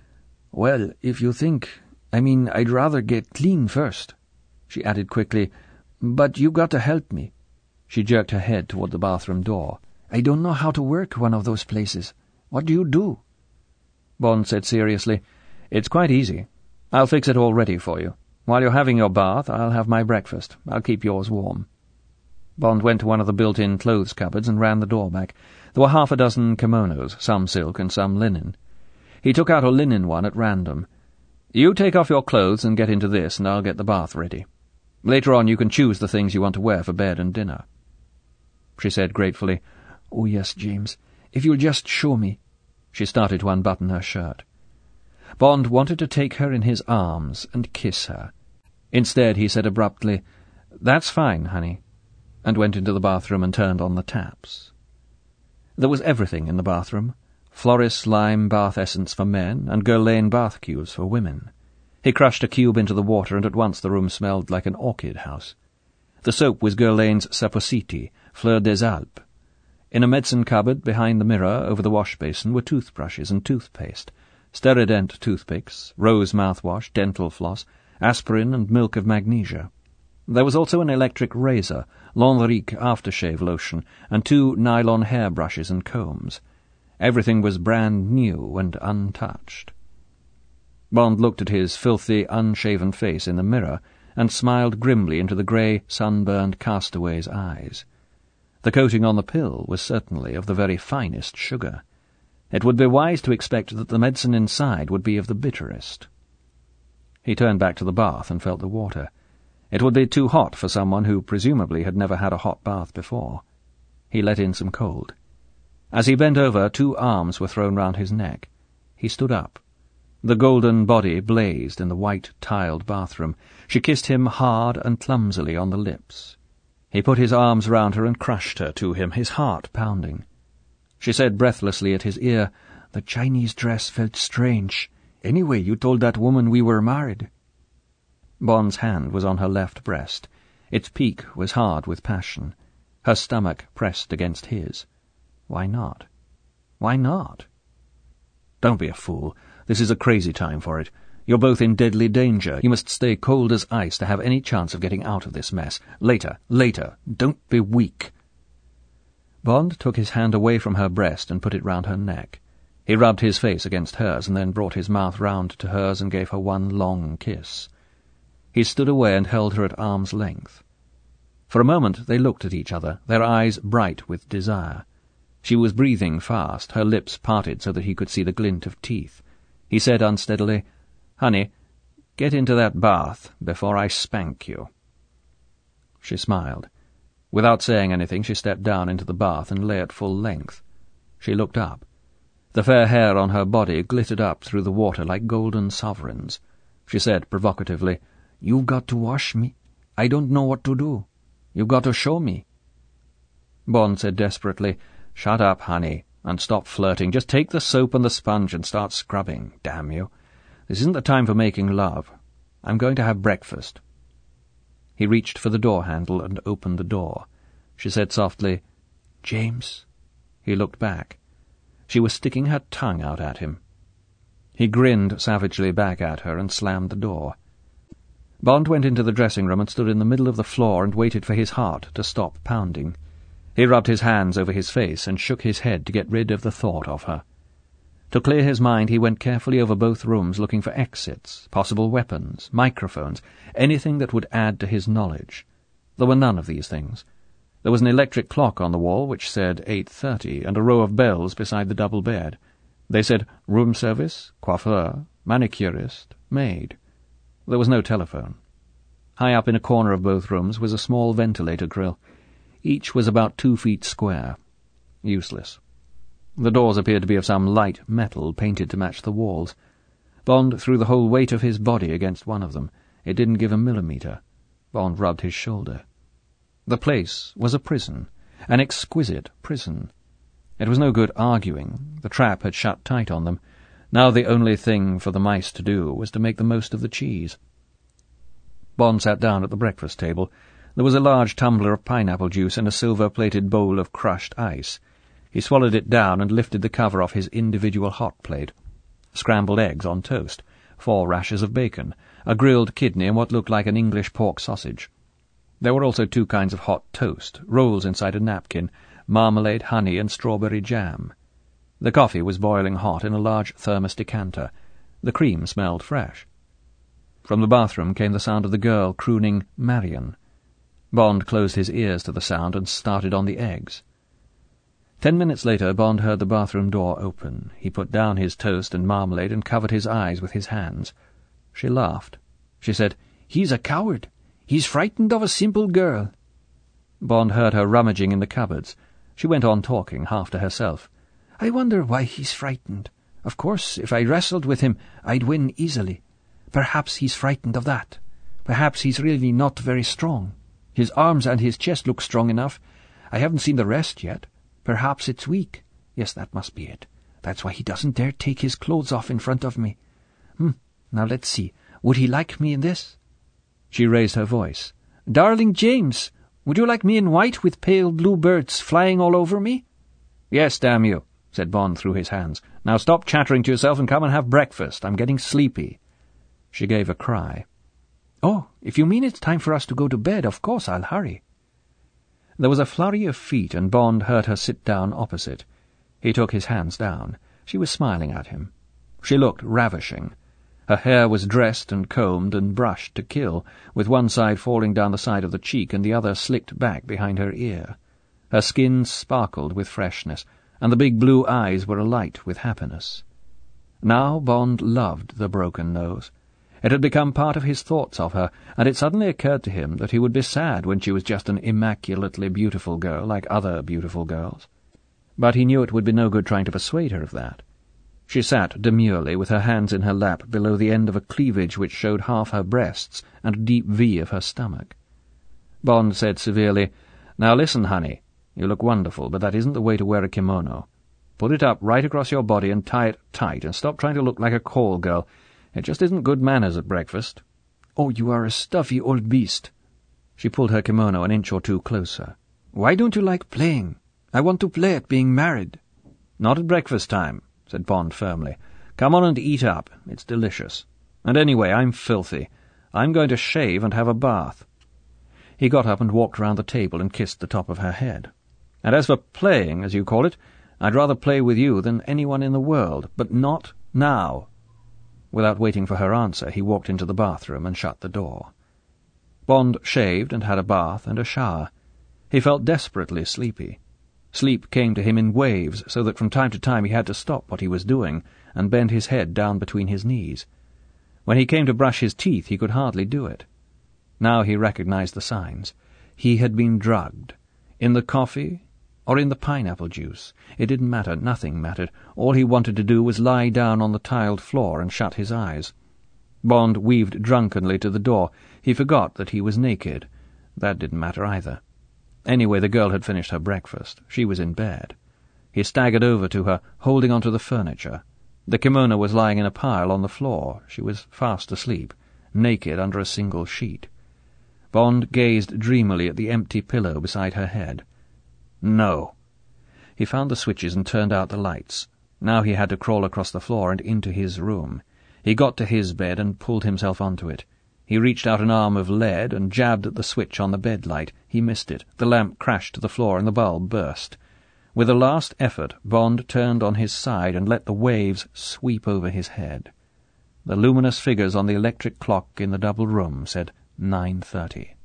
"Well, if you think... I'd rather get clean first." She added quickly, "But you got to help me." She jerked her head toward the bathroom door. "I don't know how to work one of those places. What do you do?" Bond said seriously, "It's quite easy. I'll fix it all ready for you. While you're having your bath, I'll have my breakfast. I'll keep yours warm." Bond went to one of the built-in clothes cupboards and ran the door back. There were half a dozen kimonos, some silk and some linen. He took out a linen one at random. "You take off your clothes and get into this, and I'll get the bath ready. Later on you can choose the things you want to wear for bed and dinner." She said gratefully, "Oh, yes, James, if you'll just show me." She started to unbutton her shirt. Bond wanted to take her in his arms and kiss her. Instead he said abruptly, "That's fine, honey," and went into the bathroom and turned on the taps. There was everything in the bathroom: Floris lime bath essence for men and Guerlain bath cubes for women. He crushed a cube into the water, and at once the room smelled like an orchid house. The soap was Guerlain's Sapositi, Fleur des Alpes. In a medicine cupboard behind the mirror over the wash-basin were toothbrushes and toothpaste, Sterident toothpicks, rose mouthwash, dental floss, aspirin and milk of magnesia. There was also an electric razor, L'Henrique aftershave lotion, and 2 nylon hair brushes and combs. Everything was brand new and untouched. Bond looked at his filthy, unshaven face in the mirror and smiled grimly into the grey, sunburned castaway's eyes. The coating on the pill was certainly of the very finest sugar. It would be wise to expect that the medicine inside would be of the bitterest. He turned back to the bath and felt the water. It would be too hot for someone who presumably had never had a hot bath before. He let in some cold. As he bent over, 2 arms were thrown round his neck. He stood up. The golden body blazed in the white, tiled bathroom. She kissed him hard and clumsily on the lips. He put his arms round her and crushed her to him, his heart pounding. She said breathlessly at his ear, "The Chinese dress felt strange. Anyway, you told that woman we were married." Bond's hand was on her left breast. Its peak was hard with passion. Her stomach pressed against his. Why not? Why not? "Don't be a fool. This is a crazy time for it. You're both in deadly danger. You must stay cold as ice to have any chance of getting out of this mess. Later, later. Don't be weak." Bond took his hand away from her breast and put it round her neck. He rubbed his face against hers and then brought his mouth round to hers and gave her one long kiss. He stood away and held her at arm's length. For a moment they looked at each other, their eyes bright with desire. She was breathing fast, her lips parted so that he could see the glint of teeth. He said unsteadily, "Honey, get into that bath before I spank you." She smiled. Without saying anything, she stepped down into the bath and lay at full length. She looked up. The fair hair on her body glittered up through the water like golden sovereigns. She said provocatively, "You've got to wash me. I don't know what to do. You've got to show me." Bond said desperately, "Shut up, honey, and stop flirting. Just take the soap and the sponge and start scrubbing, damn you. This isn't the time for making love. I'm going to have breakfast." He reached for the door handle and opened the door. She said softly, "James?" He looked back. She was sticking her tongue out at him. He grinned savagely back at her and slammed the door. Bond went into the dressing room and stood in the middle of the floor and waited for his heart to stop pounding. He rubbed his hands over his face and shook his head to get rid of the thought of her. To clear his mind, he went carefully over both rooms looking for exits, possible weapons, microphones, anything that would add to his knowledge. There were none of these things. There was an electric clock on the wall which said 8:30, and a row of bells beside the double bed. They said room service, coiffeur, manicurist, maid. There was no telephone. High up in a corner of both rooms was a small ventilator grill. Each was about 2 feet square. Useless. The doors appeared to be of some light metal painted to match the walls. Bond threw the whole weight of his body against one of them. It didn't give a millimetre. Bond rubbed his shoulder. The place was a prison, an exquisite prison. It was no good arguing. The trap had shut tight on them. Now the only thing for the mice to do was to make the most of the cheese. Bond sat down at the breakfast table. There was a large tumbler of pineapple juice and a silver-plated bowl of crushed ice. He swallowed it down and lifted the cover off his individual hot plate. Scrambled eggs on toast, 4 rashers of bacon, a grilled kidney and what looked like an English pork sausage. There were also 2 kinds of hot toast, rolls inside a napkin, marmalade, honey, and strawberry jam. The coffee was boiling hot in a large thermos decanter. The cream smelled fresh. From the bathroom came the sound of the girl crooning Marion. Bond closed his ears to the sound and started on the eggs. 10 minutes later, Bond heard the bathroom door open. He put down his toast and marmalade and covered his eyes with his hands. She laughed. She said, "He's a coward. He's frightened of a simple girl." Bond heard her rummaging in the cupboards. She went on talking, half to herself. "I wonder why he's frightened. Of course, if I wrestled with him, I'd win easily. Perhaps he's frightened of that. Perhaps he's really not very strong. His arms and his chest look strong enough. I haven't seen the rest yet. Perhaps it's weak. Yes, that must be it. That's why he doesn't dare take his clothes off in front of me. Now let's see. Would he like me in this?" She raised her voice. "Darling James, would you like me in white with pale blue birds flying all over me?" "Yes, damn you," said Bond through his hands. "Now stop chattering to yourself and come and have breakfast. I'm getting sleepy." She gave a cry. "Oh, if you mean it's time for us to go to bed, of course I'll hurry." There was a flurry of feet, and Bond heard her sit down opposite. He took his hands down. She was smiling at him. She looked ravishing. Her hair was dressed and combed and brushed to kill, with one side falling down the side of the cheek and the other slicked back behind her ear. Her skin sparkled with freshness, and the big blue eyes were alight with happiness. Now Bond loved the broken nose. It had become part of his thoughts of her, and it suddenly occurred to him that he would be sad when she was just an immaculately beautiful girl like other beautiful girls. But he knew it would be no good trying to persuade her of that. She sat demurely, with her hands in her lap below the end of a cleavage which showed half her breasts and a deep V of her stomach. Bond said severely, "Now listen, honey. You look wonderful, but that isn't the way to wear a kimono. Put it up right across your body and tie it tight, and stop trying to look like a call girl. It just isn't good manners at breakfast." "Oh, you are a stuffy old beast." She pulled her kimono an inch or 2 closer. "Why don't you like playing? I want to play at being married." "Not at breakfast time," said Bond firmly. "Come on and eat up. It's delicious. And anyway, I'm filthy. I'm going to shave and have a bath." He got up and walked round the table and kissed the top of her head. "And as for playing, as you call it, I'd rather play with you than anyone in the world, but not now." Without waiting for her answer, he walked into the bathroom and shut the door. Bond shaved and had a bath and a shower. He felt desperately sleepy. Sleep came to him in waves, so that from time to time he had to stop what he was doing and bend his head down between his knees. When he came to brush his teeth, he could hardly do it. Now he recognized the signs. He had been drugged. In the coffee or in the pineapple juice. It didn't matter. Nothing mattered. All he wanted to do was lie down on the tiled floor and shut his eyes. Bond weaved drunkenly to the door. He forgot that he was naked. That didn't matter either. Anyway, the girl had finished her breakfast. She was in bed. He staggered over to her, holding onto the furniture. The kimono was lying in a pile on the floor. She was fast asleep, naked under a single sheet. Bond gazed dreamily at the empty pillow beside her head. No, He found the switches and turned out the lights. Now he had to crawl across the floor and into his room. He got to his bed and pulled himself onto it. He reached out an arm of lead and jabbed at the switch on the bed light. He missed it. The lamp crashed to the floor and the bulb burst. With a last effort, Bond turned on his side and let the waves sweep over his head. The luminous figures on the electric clock in the double room said 9:30.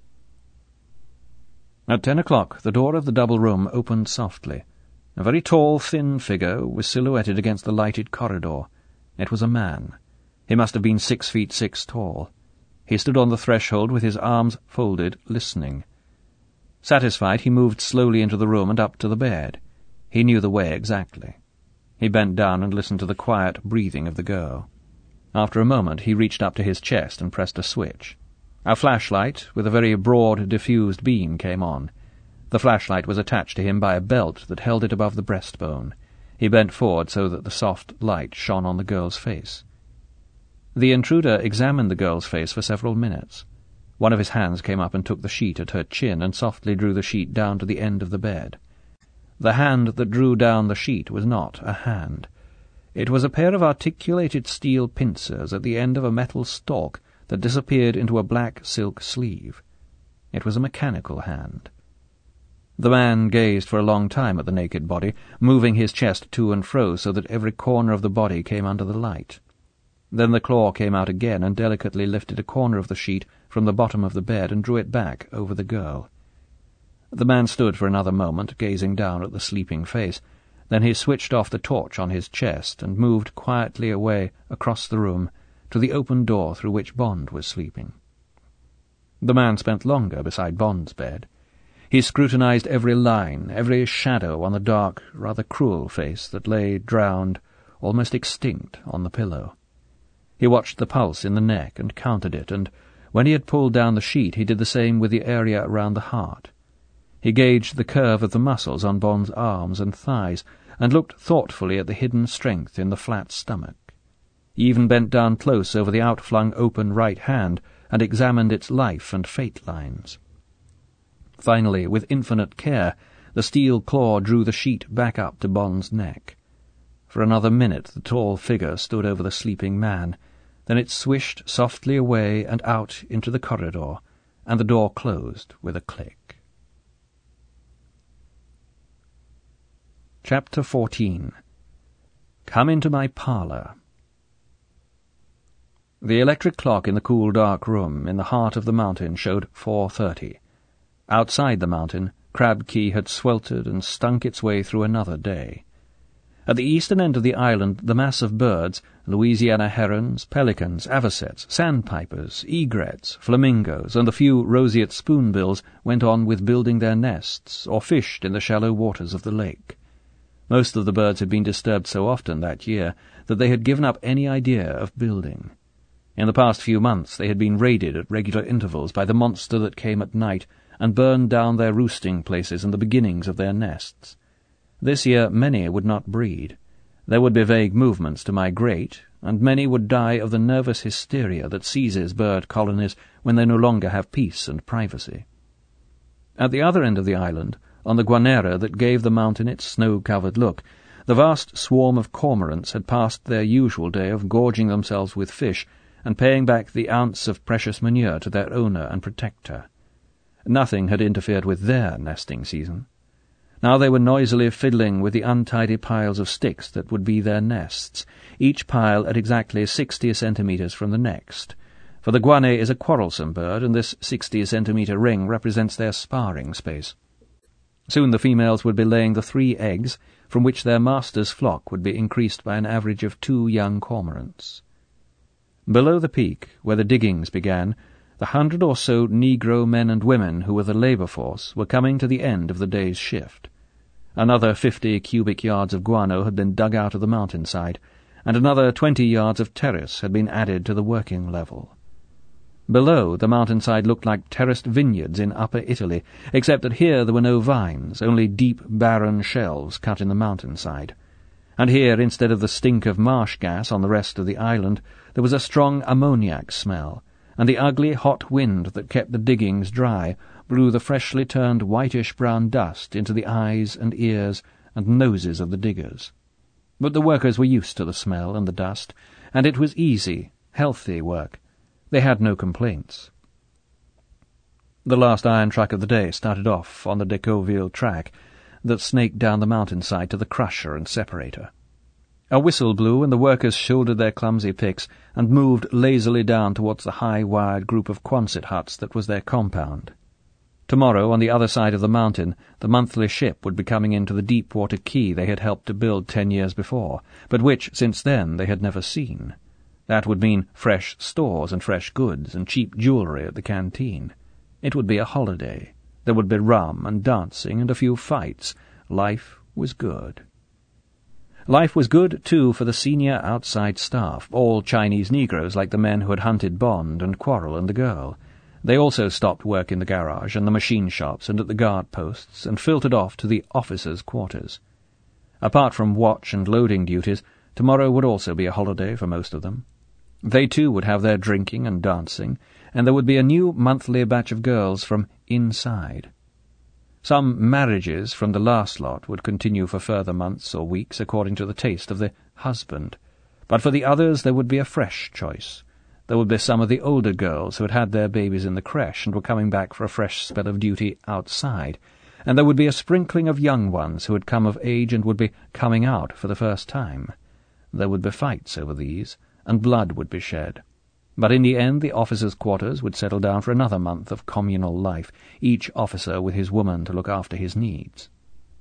At 10 o'clock, the door of the double room opened softly. A very tall, thin figure was silhouetted against the lighted corridor. It was a man. He must have been 6 feet 6 tall. He stood on the threshold with his arms folded, listening. Satisfied, he moved slowly into the room and up to the bed. He knew the way exactly. He bent down and listened to the quiet breathing of the girl. After a moment, he reached up to his chest and pressed a switch. A flashlight with a very broad, diffused beam came on. The flashlight was attached to him by a belt that held it above the breastbone. He bent forward so that the soft light shone on the girl's face. The intruder examined the girl's face for several minutes. One of his hands came up and took the sheet at her chin and softly drew the sheet down to the end of the bed. The hand that drew down the sheet was not a hand. It was a pair of articulated steel pincers at the end of a metal stalk that disappeared into a black silk sleeve. It was a mechanical hand. The man gazed for a long time at the naked body, moving his chest to and fro so that every corner of the body came under the light. Then the claw came out again and delicately lifted a corner of the sheet from the bottom of the bed and drew it back over the girl. The man stood for another moment, gazing down at the sleeping face. Then he switched off the torch on his chest and moved quietly away across the room to the open door through which Bond was sleeping. The man spent longer beside Bond's bed. He scrutinized every line, every shadow on the dark, rather cruel face that lay drowned, almost extinct, on the pillow. He watched the pulse in the neck and counted it, and when he had pulled down the sheet he did the same with the area around the heart. He gauged the curve of the muscles on Bond's arms and thighs, and looked thoughtfully at the hidden strength in the flat stomach. He even bent down close over the outflung open right hand and examined its life and fate lines. Finally, with infinite care, the steel claw drew the sheet back up to Bond's neck. For another minute the tall figure stood over the sleeping man. Then it swished softly away and out into the corridor, and the door closed with a click. Chapter 14. Come into my parlour. The electric clock in the cool, dark room in the heart of the mountain showed 4:30. Outside the mountain, Crab Key had sweltered and stunk its way through another day. At the eastern end of the island, the mass of birds, Louisiana herons, pelicans, avocets, sandpipers, egrets, flamingos, and the few roseate spoonbills went on with building their nests or fished in the shallow waters of the lake. Most of the birds had been disturbed so often that year that they had given up any idea of building. In the past few months they had been raided at regular intervals by the monster that came at night and burned down their roosting places and the beginnings of their nests. This year many would not breed. There would be vague movements to migrate, and many would die of the nervous hysteria that seizes bird colonies when they no longer have peace and privacy. At the other end of the island, on the Guanera that gave the mountain its snow-covered look, the vast swarm of cormorants had passed their usual day of gorging themselves with fish and paying back the ounce of precious manure to their owner and protector. Nothing had interfered with their nesting season. Now they were noisily fiddling with the untidy piles of sticks that would be their nests, each pile at exactly 60 centimetres from the next, for the guane is a quarrelsome bird, and this 60-centimetre ring represents their sparring space. Soon the females would be laying the 3 eggs, from which their master's flock would be increased by an average of 2 young cormorants. Below the peak, where the diggings began, the 100 or so Negro men and women who were the labour force were coming to the end of the day's shift. Another 50 cubic yards of guano had been dug out of the mountainside, and another 20 yards of terrace had been added to the working level. Below, the mountainside looked like terraced vineyards in Upper Italy, except that here there were no vines, only deep, barren shelves cut in the mountainside. And here, instead of the stink of marsh gas on the rest of the island, there was a strong ammoniac smell, and the ugly hot wind that kept the diggings dry blew the freshly turned whitish-brown dust into the eyes and ears and noses of the diggers. But the workers were used to the smell and the dust, and it was easy, healthy work. They had no complaints. The last iron truck of the day started off on the Decauville track that snaked down the mountainside to the crusher and separator. A whistle blew, and the workers shouldered their clumsy picks and moved lazily down towards the high-wired group of Quonset huts that was their compound. Tomorrow, on the other side of the mountain, the monthly ship would be coming into the deep-water quay they had helped to build 10 years before, but which, since then, they had never seen. That would mean fresh stores and fresh goods and cheap jewellery at the canteen. It would be a holiday. There would be rum and dancing and a few fights. Life was good. Life was good, too, for the senior outside staff, all Chinese Negroes like the men who had hunted Bond and Quarrel and the girl. They also stopped work in the garage and the machine shops and at the guard posts and filtered off to the officers' quarters. Apart from watch and loading duties, tomorrow would also be a holiday for most of them. They too would have their drinking and dancing, and there would be a new monthly batch of girls from inside. Some marriages from the last lot would continue for further months or weeks according to the taste of the husband, but for the others there would be a fresh choice. There would be some of the older girls who had had their babies in the creche and were coming back for a fresh spell of duty outside, and there would be a sprinkling of young ones who had come of age and would be coming out for the first time. There would be fights over these, and blood would be shed. But in the end the officers' quarters would settle down for another month of communal life, each officer with his woman to look after his needs.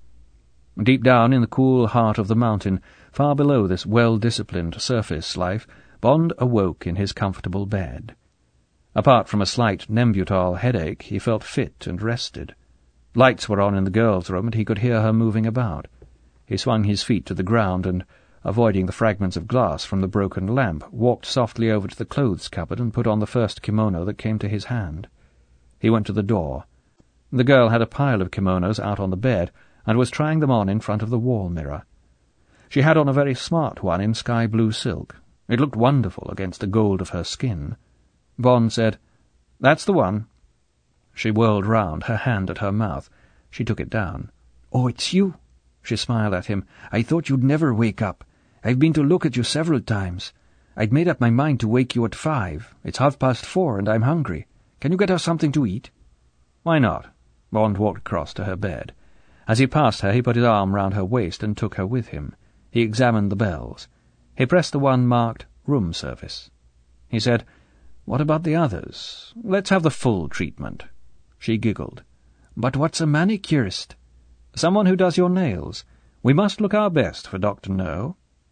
Deep down in the cool heart of the mountain, far below this well-disciplined surface life, Bond awoke in his comfortable bed. Apart from a slight Nembutal headache, he felt fit and rested. Lights were on in the girl's room, and he could hear her moving about. He swung his feet to the ground and, avoiding the fragments of glass from the broken lamp, walked softly over to the clothes cupboard and put on the first kimono that came to his hand. He went to the door. The girl had a pile of kimonos out on the bed and was trying them on in front of the wall mirror. She had on a very smart one in sky-blue silk. It looked wonderful against the gold of her skin. Bond said, "That's the one." She whirled round, her hand at her mouth. She took it down. "Oh, it's you." She smiled at him. "I thought you'd never wake up. I've been to look at you several times. I'd made up my mind to wake you at 5. It's 4:30, and I'm hungry. Can you get us something to eat?" "Why not?" Bond walked across to her bed. As he passed her, he put his arm round her waist and took her with him. He examined the bells. He pressed the one marked room service. He said, "What about the others? Let's have the full treatment." She giggled. "But what's a manicurist?" "Someone who does your nails. We must look our best for Dr. No."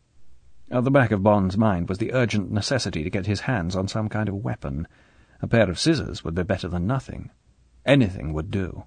At the back of Bond's mind was the urgent necessity to get his hands on some kind of weapon. A pair of scissors would be better than nothing. Anything would do.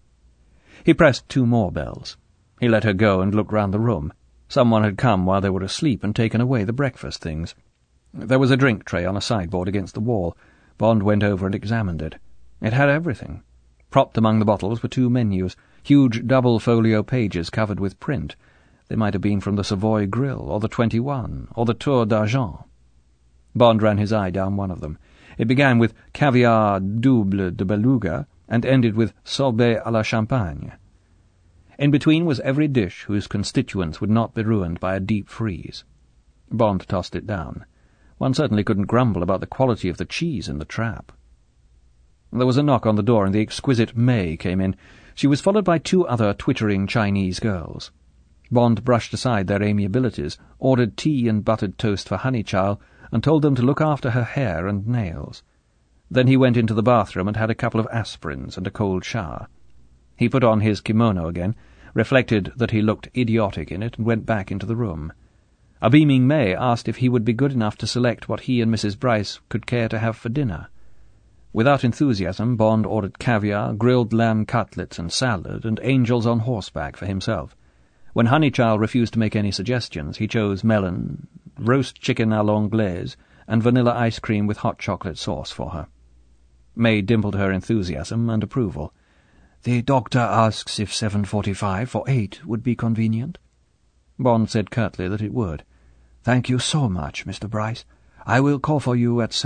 He pressed 2 more bells. He let her go and looked round the room. Someone had come while they were asleep and taken away the breakfast things. There was a drink tray on a sideboard against the wall. Bond went over and examined it. It had everything. Propped among the bottles were 2 menus, huge double-folio pages covered with print. They might have been from the Savoy Grill, or the 21, or the Tour d'Argent. Bond ran his eye down one of them. It began with caviar double de beluga and ended with sorbet à la champagne. In between was every dish whose constituents would not be ruined by a deep freeze. Bond tossed it down. One certainly couldn't grumble about the quality of the cheese in the trap. There was a knock on the door, and the exquisite May came in. She was followed by 2 other twittering Chinese girls. Bond brushed aside their amiabilities, ordered tea and buttered toast for Honeychild, and told them to look after her hair and nails. Then he went into the bathroom and had a couple of aspirins and a cold shower. He put on his kimono again, reflected that he looked idiotic in it, and went back into the room. A beaming May asked if he would be good enough to select what he and Mrs. Bryce could care to have for dinner. Without enthusiasm, Bond ordered caviar, grilled lamb cutlets and salad, and angels on horseback for himself. When Honeychild refused to make any suggestions, he chose melon, roast chicken à l'anglaise, and vanilla ice cream with hot chocolate sauce for her. May dimpled her enthusiasm and approval. "The doctor asks if 7:45 for 8 would be convenient." Bond said curtly that it would. "Thank you so much, Mr. Bryce. I will call for you at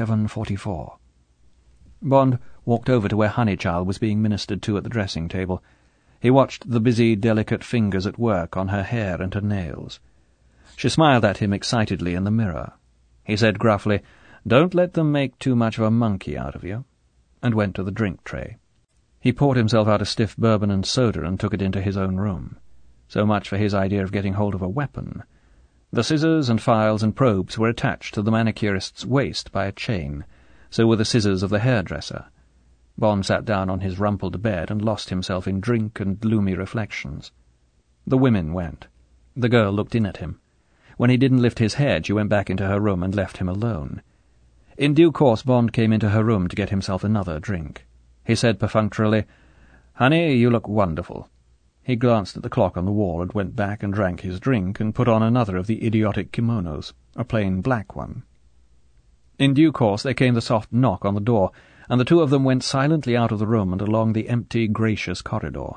7:44. Bond walked over to where Honeychild was being ministered to at the dressing-table. He watched the busy, delicate fingers at work on her hair and her nails. She smiled at him excitedly in the mirror. He said gruffly, "Don't let them make too much of a monkey out of you," and went to the drink tray. He poured himself out a stiff bourbon and soda and took it into his own room. So much for his idea of getting hold of a weapon. The scissors and files and probes were attached to the manicurist's waist by a chain. So were the scissors of the hairdresser. Bond sat down on his rumpled bed and lost himself in drink and gloomy reflections. The women went. The girl looked in at him. When he didn't lift his head, she went back into her room and left him alone. In due course, Bond came into her room to get himself another drink. He said perfunctorily, "Honey, you look wonderful." He glanced at the clock on the wall and went back and drank his drink and put on another of the idiotic kimonos, a plain black one. In due course there came the soft knock on the door, and the two of them went silently out of the room and along the empty, gracious corridor.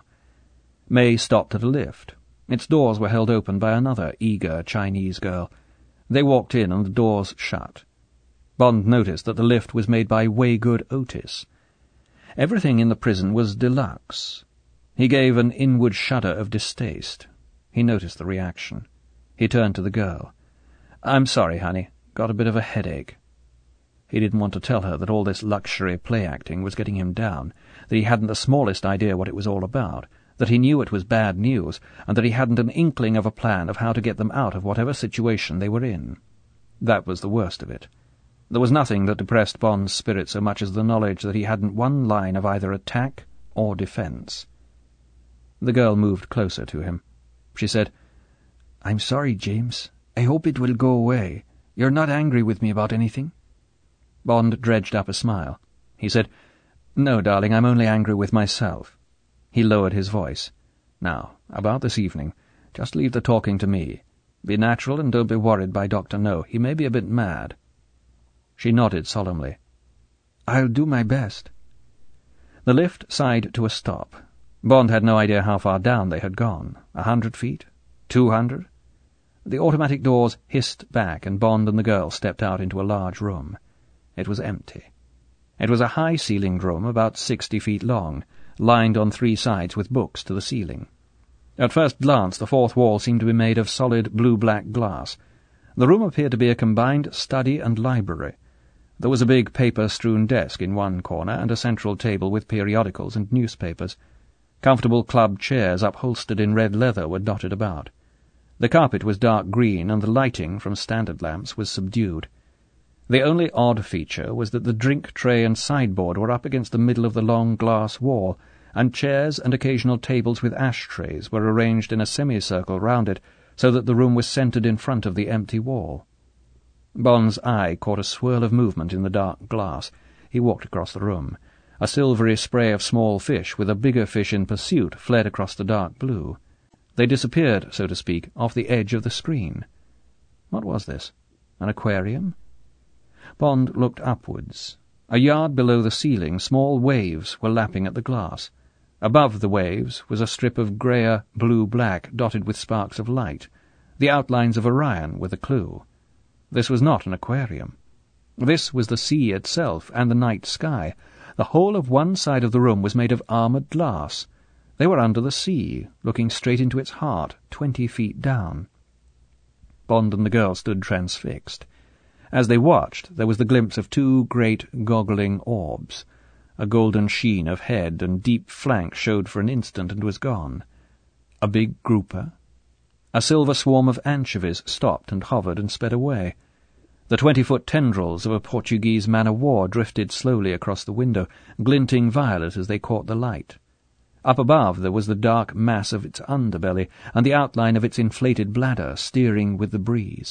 May stopped at a lift. Its doors were held open by another eager Chinese girl. They walked in and the doors shut. Bond noticed that the lift was made by Waygood Otis. Everything in the prison was deluxe. He gave an inward shudder of distaste. He noticed the reaction. He turned to the girl. "I'm sorry, honey. Got a bit of a headache." He didn't want to tell her that all this luxury play-acting was getting him down, that he hadn't the smallest idea what it was all about, that he knew it was bad news, and that he hadn't an inkling of a plan of how to get them out of whatever situation they were in. That was the worst of it. There was nothing that depressed Bond's spirit so much as the knowledge that he hadn't one line of either attack or defence. The girl moved closer to him. She said, "I'm sorry, James. I hope it will go away. You're not angry with me about anything?" Bond dredged up a smile. He said, "No, darling, I'm only angry with myself." He lowered his voice. "Now, about this evening, just leave the talking to me. Be natural and don't be worried by Dr. No. He may be a bit mad." She nodded solemnly. "I'll do my best." The lift sighed to a stop. Bond had no idea how far down they had gone. 100 feet? 200? The automatic doors hissed back, and Bond and the girl stepped out into a large room. It was empty. It was a high-ceilinged room about 60 feet long, lined on 3 sides with books to the ceiling. At first glance, the fourth wall seemed to be made of solid blue-black glass. The room appeared to be a combined study and library. There was a big paper-strewn desk in one corner and a central table with periodicals and newspapers. Comfortable club chairs upholstered in red leather were dotted about. The carpet was dark green, and the lighting from standard lamps was subdued. The only odd feature was that the drink tray and sideboard were up against the middle of the long glass wall, and chairs and occasional tables with ashtrays were arranged in a semicircle round it, so that the room was centred in front of the empty wall. Bond's eye caught a swirl of movement in the dark glass. He walked across the room. A silvery spray of small fish, with a bigger fish in pursuit, fled across the dark blue. They disappeared, so to speak, off the edge of the screen. What was this? An aquarium? Bond looked upwards. A yard below the ceiling, small waves were lapping at the glass. Above the waves was a strip of greyer blue-black dotted with sparks of light. The outlines of Orion were the clue. This was not an aquarium. This was the sea itself and the night sky. The whole of one side of the room was made of armoured glass. They were under the sea, looking straight into its heart, 20 feet down. Bond and the girl stood transfixed. As they watched, there was the glimpse of 2 great goggling orbs. A golden sheen of head and deep flank showed for an instant and was gone. A big grouper? A silver swarm of anchovies stopped and hovered and sped away. The 20-foot tendrils of a Portuguese man-of-war drifted slowly across the window, glinting violet as they caught the light. Up above there was the dark mass of its underbelly, and the outline of its inflated bladder steering with the breeze.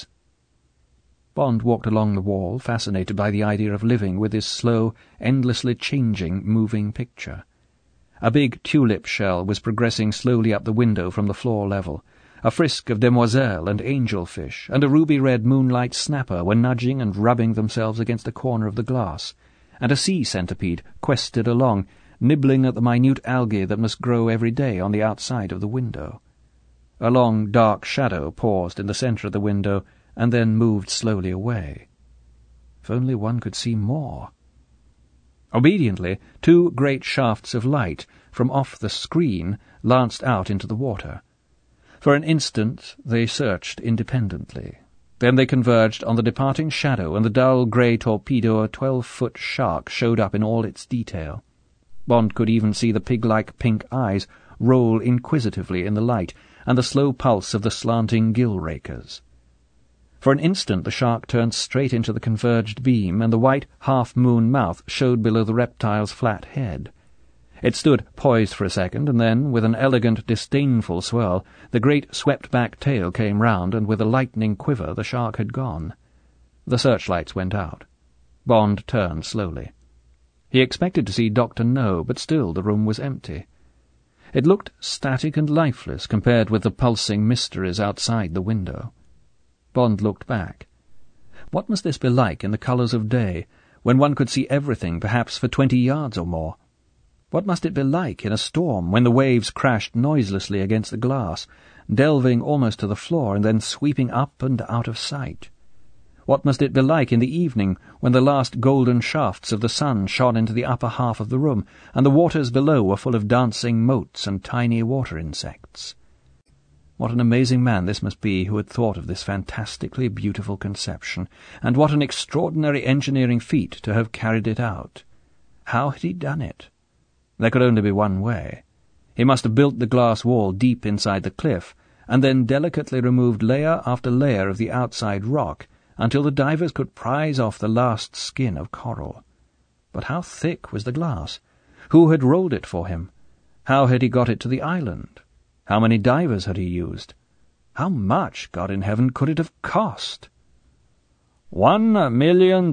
Bond walked along the wall, fascinated by the idea of living with this slow, endlessly changing, moving picture. A big tulip shell was progressing slowly up the window from the floor level. A frisk of demoiselle and angelfish and a ruby-red moonlight snapper were nudging and rubbing themselves against a corner of the glass, and a sea centipede quested along, nibbling at the minute algae that must grow every day on the outside of the window. A long, dark shadow paused in the centre of the window and then moved slowly away. If only one could see more. Obediently, 2 great shafts of light, from off the screen, lanced out into the water. For an instant they searched independently. Then they converged on the departing shadow, and the dull grey torpedo of a 12-foot shark showed up in all its detail. Bond could even see the pig-like pink eyes roll inquisitively in the light, and the slow pulse of the slanting gill-rakers. For an instant the shark turned straight into the converged beam, and the white half-moon mouth showed below the reptile's flat head. It stood poised for a second, and then, with an elegant, disdainful swirl, the great swept-back tail came round, and with a lightning quiver the shark had gone. The searchlights went out. Bond turned slowly. He expected to see Dr. No, but still the room was empty. It looked static and lifeless compared with the pulsing mysteries outside the window. Bond looked back. What must this be like in the colours of day, when one could see everything perhaps for 20 yards or more? What must it be like in a storm, when the waves crashed noiselessly against the glass, delving almost to the floor and then sweeping up and out of sight? What must it be like in the evening, when the last golden shafts of the sun shone into the upper half of the room, and the waters below were full of dancing motes and tiny water insects? What an amazing man this must be who had thought of this fantastically beautiful conception, and what an extraordinary engineering feat to have carried it out. How had he done it? There could only be one way. He must have built the glass wall deep inside the cliff, and then delicately removed layer after layer of the outside rock, until the divers could prise off the last skin of coral. But how thick was the glass? Who had rolled it for him? How had he got it to the island? How many divers had he used? How much, God in heaven, could it have cost? $1 million.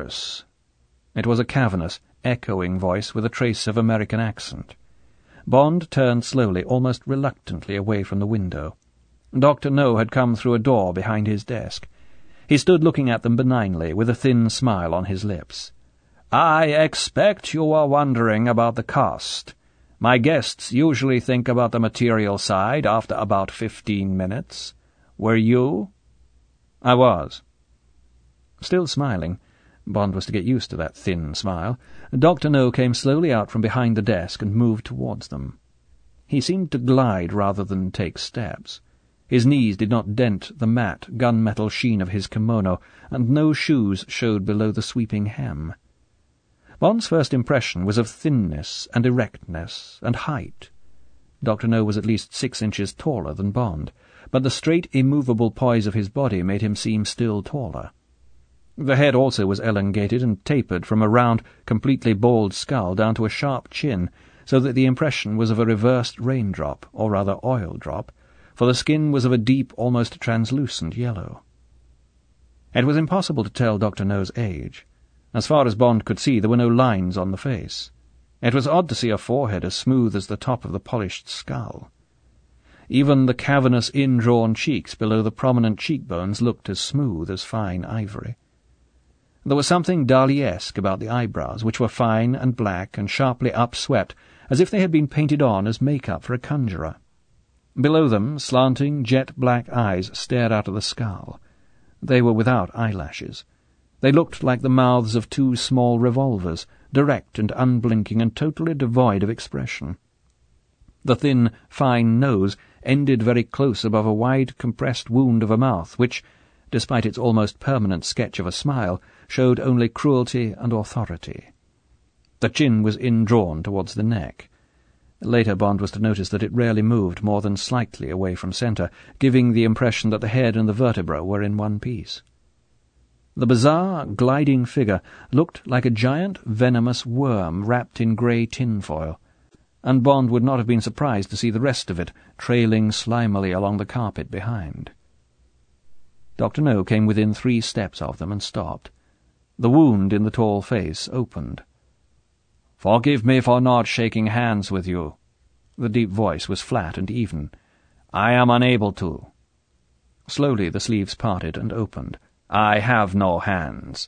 It was a cavernous, echoing voice with a trace of American accent. Bond turned slowly, almost reluctantly, away from the window. Dr. No had come through a door behind his desk. He stood looking at them benignly, with a thin smile on his lips. "I expect you are wondering about the cost. My guests usually think about the material side after about 15 minutes. Were you?" "I was." Still smiling, Bond was to get used to that thin smile, Dr. No came slowly out from behind the desk and moved towards them. He seemed to glide rather than take steps. His knees did not dent the matte, gunmetal sheen of his kimono, and no shoes showed below the sweeping hem. Bond's first impression was of thinness and erectness and height. Dr. No was at least 6 inches taller than Bond, but the straight, immovable poise of his body made him seem still taller. The head also was elongated and tapered from a round, completely bald skull down to a sharp chin, so that the impression was of a reversed raindrop, or rather oil drop, for the skin was of a deep, almost translucent yellow. It was impossible to tell Dr. No's age. As far as Bond could see, there were no lines on the face. It was odd to see a forehead as smooth as the top of the polished skull. Even the cavernous, indrawn cheeks below the prominent cheekbones looked as smooth as fine ivory. There was something Dali-esque about the eyebrows, which were fine and black and sharply upswept, as if they had been painted on as make-up for a conjurer. Below them, slanting, jet-black eyes stared out of the skull. They were without eyelashes. They looked like the mouths of 2 small revolvers, direct and unblinking and totally devoid of expression. The thin, fine nose ended very close above a wide, compressed wound of a mouth, which, despite its almost permanent sketch of a smile, showed only cruelty and authority. The chin was indrawn towards the neck. Later Bond was to notice that it rarely moved more than slightly away from centre, giving the impression that the head and the vertebra were in one piece. The bizarre, gliding figure looked like a giant, venomous worm wrapped in grey tinfoil, and Bond would not have been surprised to see the rest of it trailing slimily along the carpet behind. Dr. No came within 3 steps of them and stopped. The wound in the tall face opened. "Forgive me for not shaking hands with you." The deep voice was flat and even. "I am unable to." Slowly the sleeves parted and opened. "I have no hands."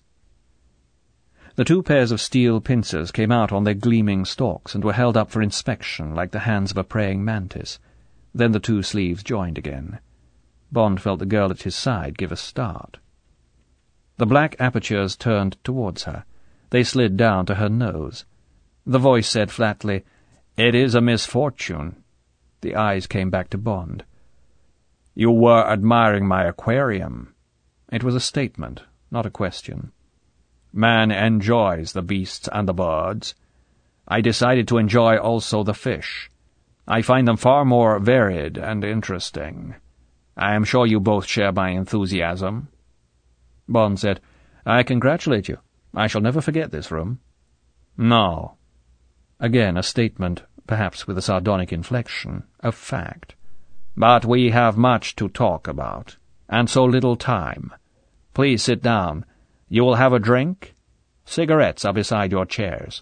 The 2 pairs of steel pincers came out on their gleaming stalks and were held up for inspection like the hands of a praying mantis. Then the 2 sleeves joined again. Bond felt the girl at his side give a start. The black apertures turned towards her. They slid down to her nose. The voice said flatly, "It is a misfortune." The eyes came back to Bond. "You were admiring my aquarium." It was a statement, not a question. "Man enjoys the beasts and the birds. I decided to enjoy also the fish. I find them far more varied and interesting. I am sure you both share my enthusiasm." Bond said, "I congratulate you. I shall never forget this room." "No." Again a statement, perhaps with a sardonic inflection, of fact. "But we have much to talk about, and so little time. Please sit down. You will have a drink? Cigarettes are beside your chairs."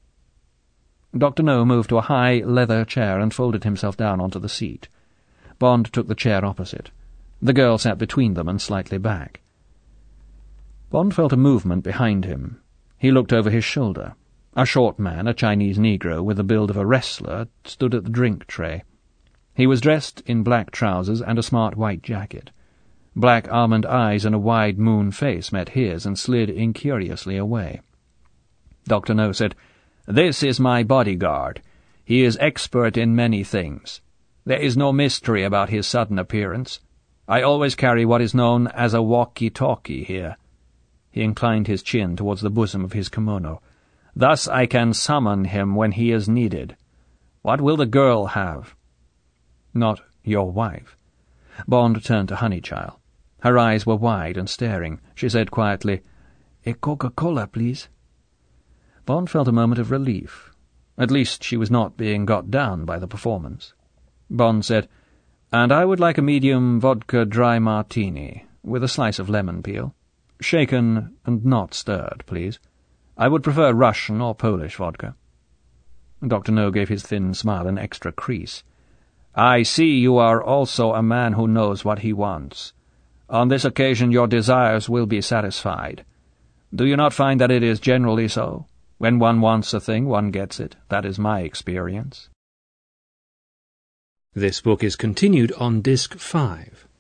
Dr. No moved to a high leather chair and folded himself down onto the seat. Bond took the chair opposite. The girl sat between them and slightly back. Bond felt a movement behind him. He looked over his shoulder. A short man, a Chinese Negro with the build of a wrestler, stood at the drink tray. He was dressed in black trousers and a smart white jacket. Black almond eyes and a wide moon face met his and slid incuriously away. Dr. No said, "This is my bodyguard. He is expert in many things. There is no mystery about his sudden appearance. I always carry what is known as a walkie-talkie here." He inclined his chin towards the bosom of his kimono. "Thus I can summon him when he is needed. What will the girl have?" "Not your wife." Bond turned to Honeychild. Her eyes were wide and staring. She said quietly, "A Coca-Cola, please." Bond felt a moment of relief. At least she was not being got down by the performance. Bond said, "And I would like a medium vodka dry martini, with a slice of lemon peel. Shaken and not stirred, please. I would prefer Russian or Polish vodka." Dr. No gave his thin smile an extra crease. "I see you are also a man who knows what he wants. On this occasion your desires will be satisfied. Do you not find that it is generally so? When one wants a thing, one gets it. That is my experience." This book is continued on Disc 5.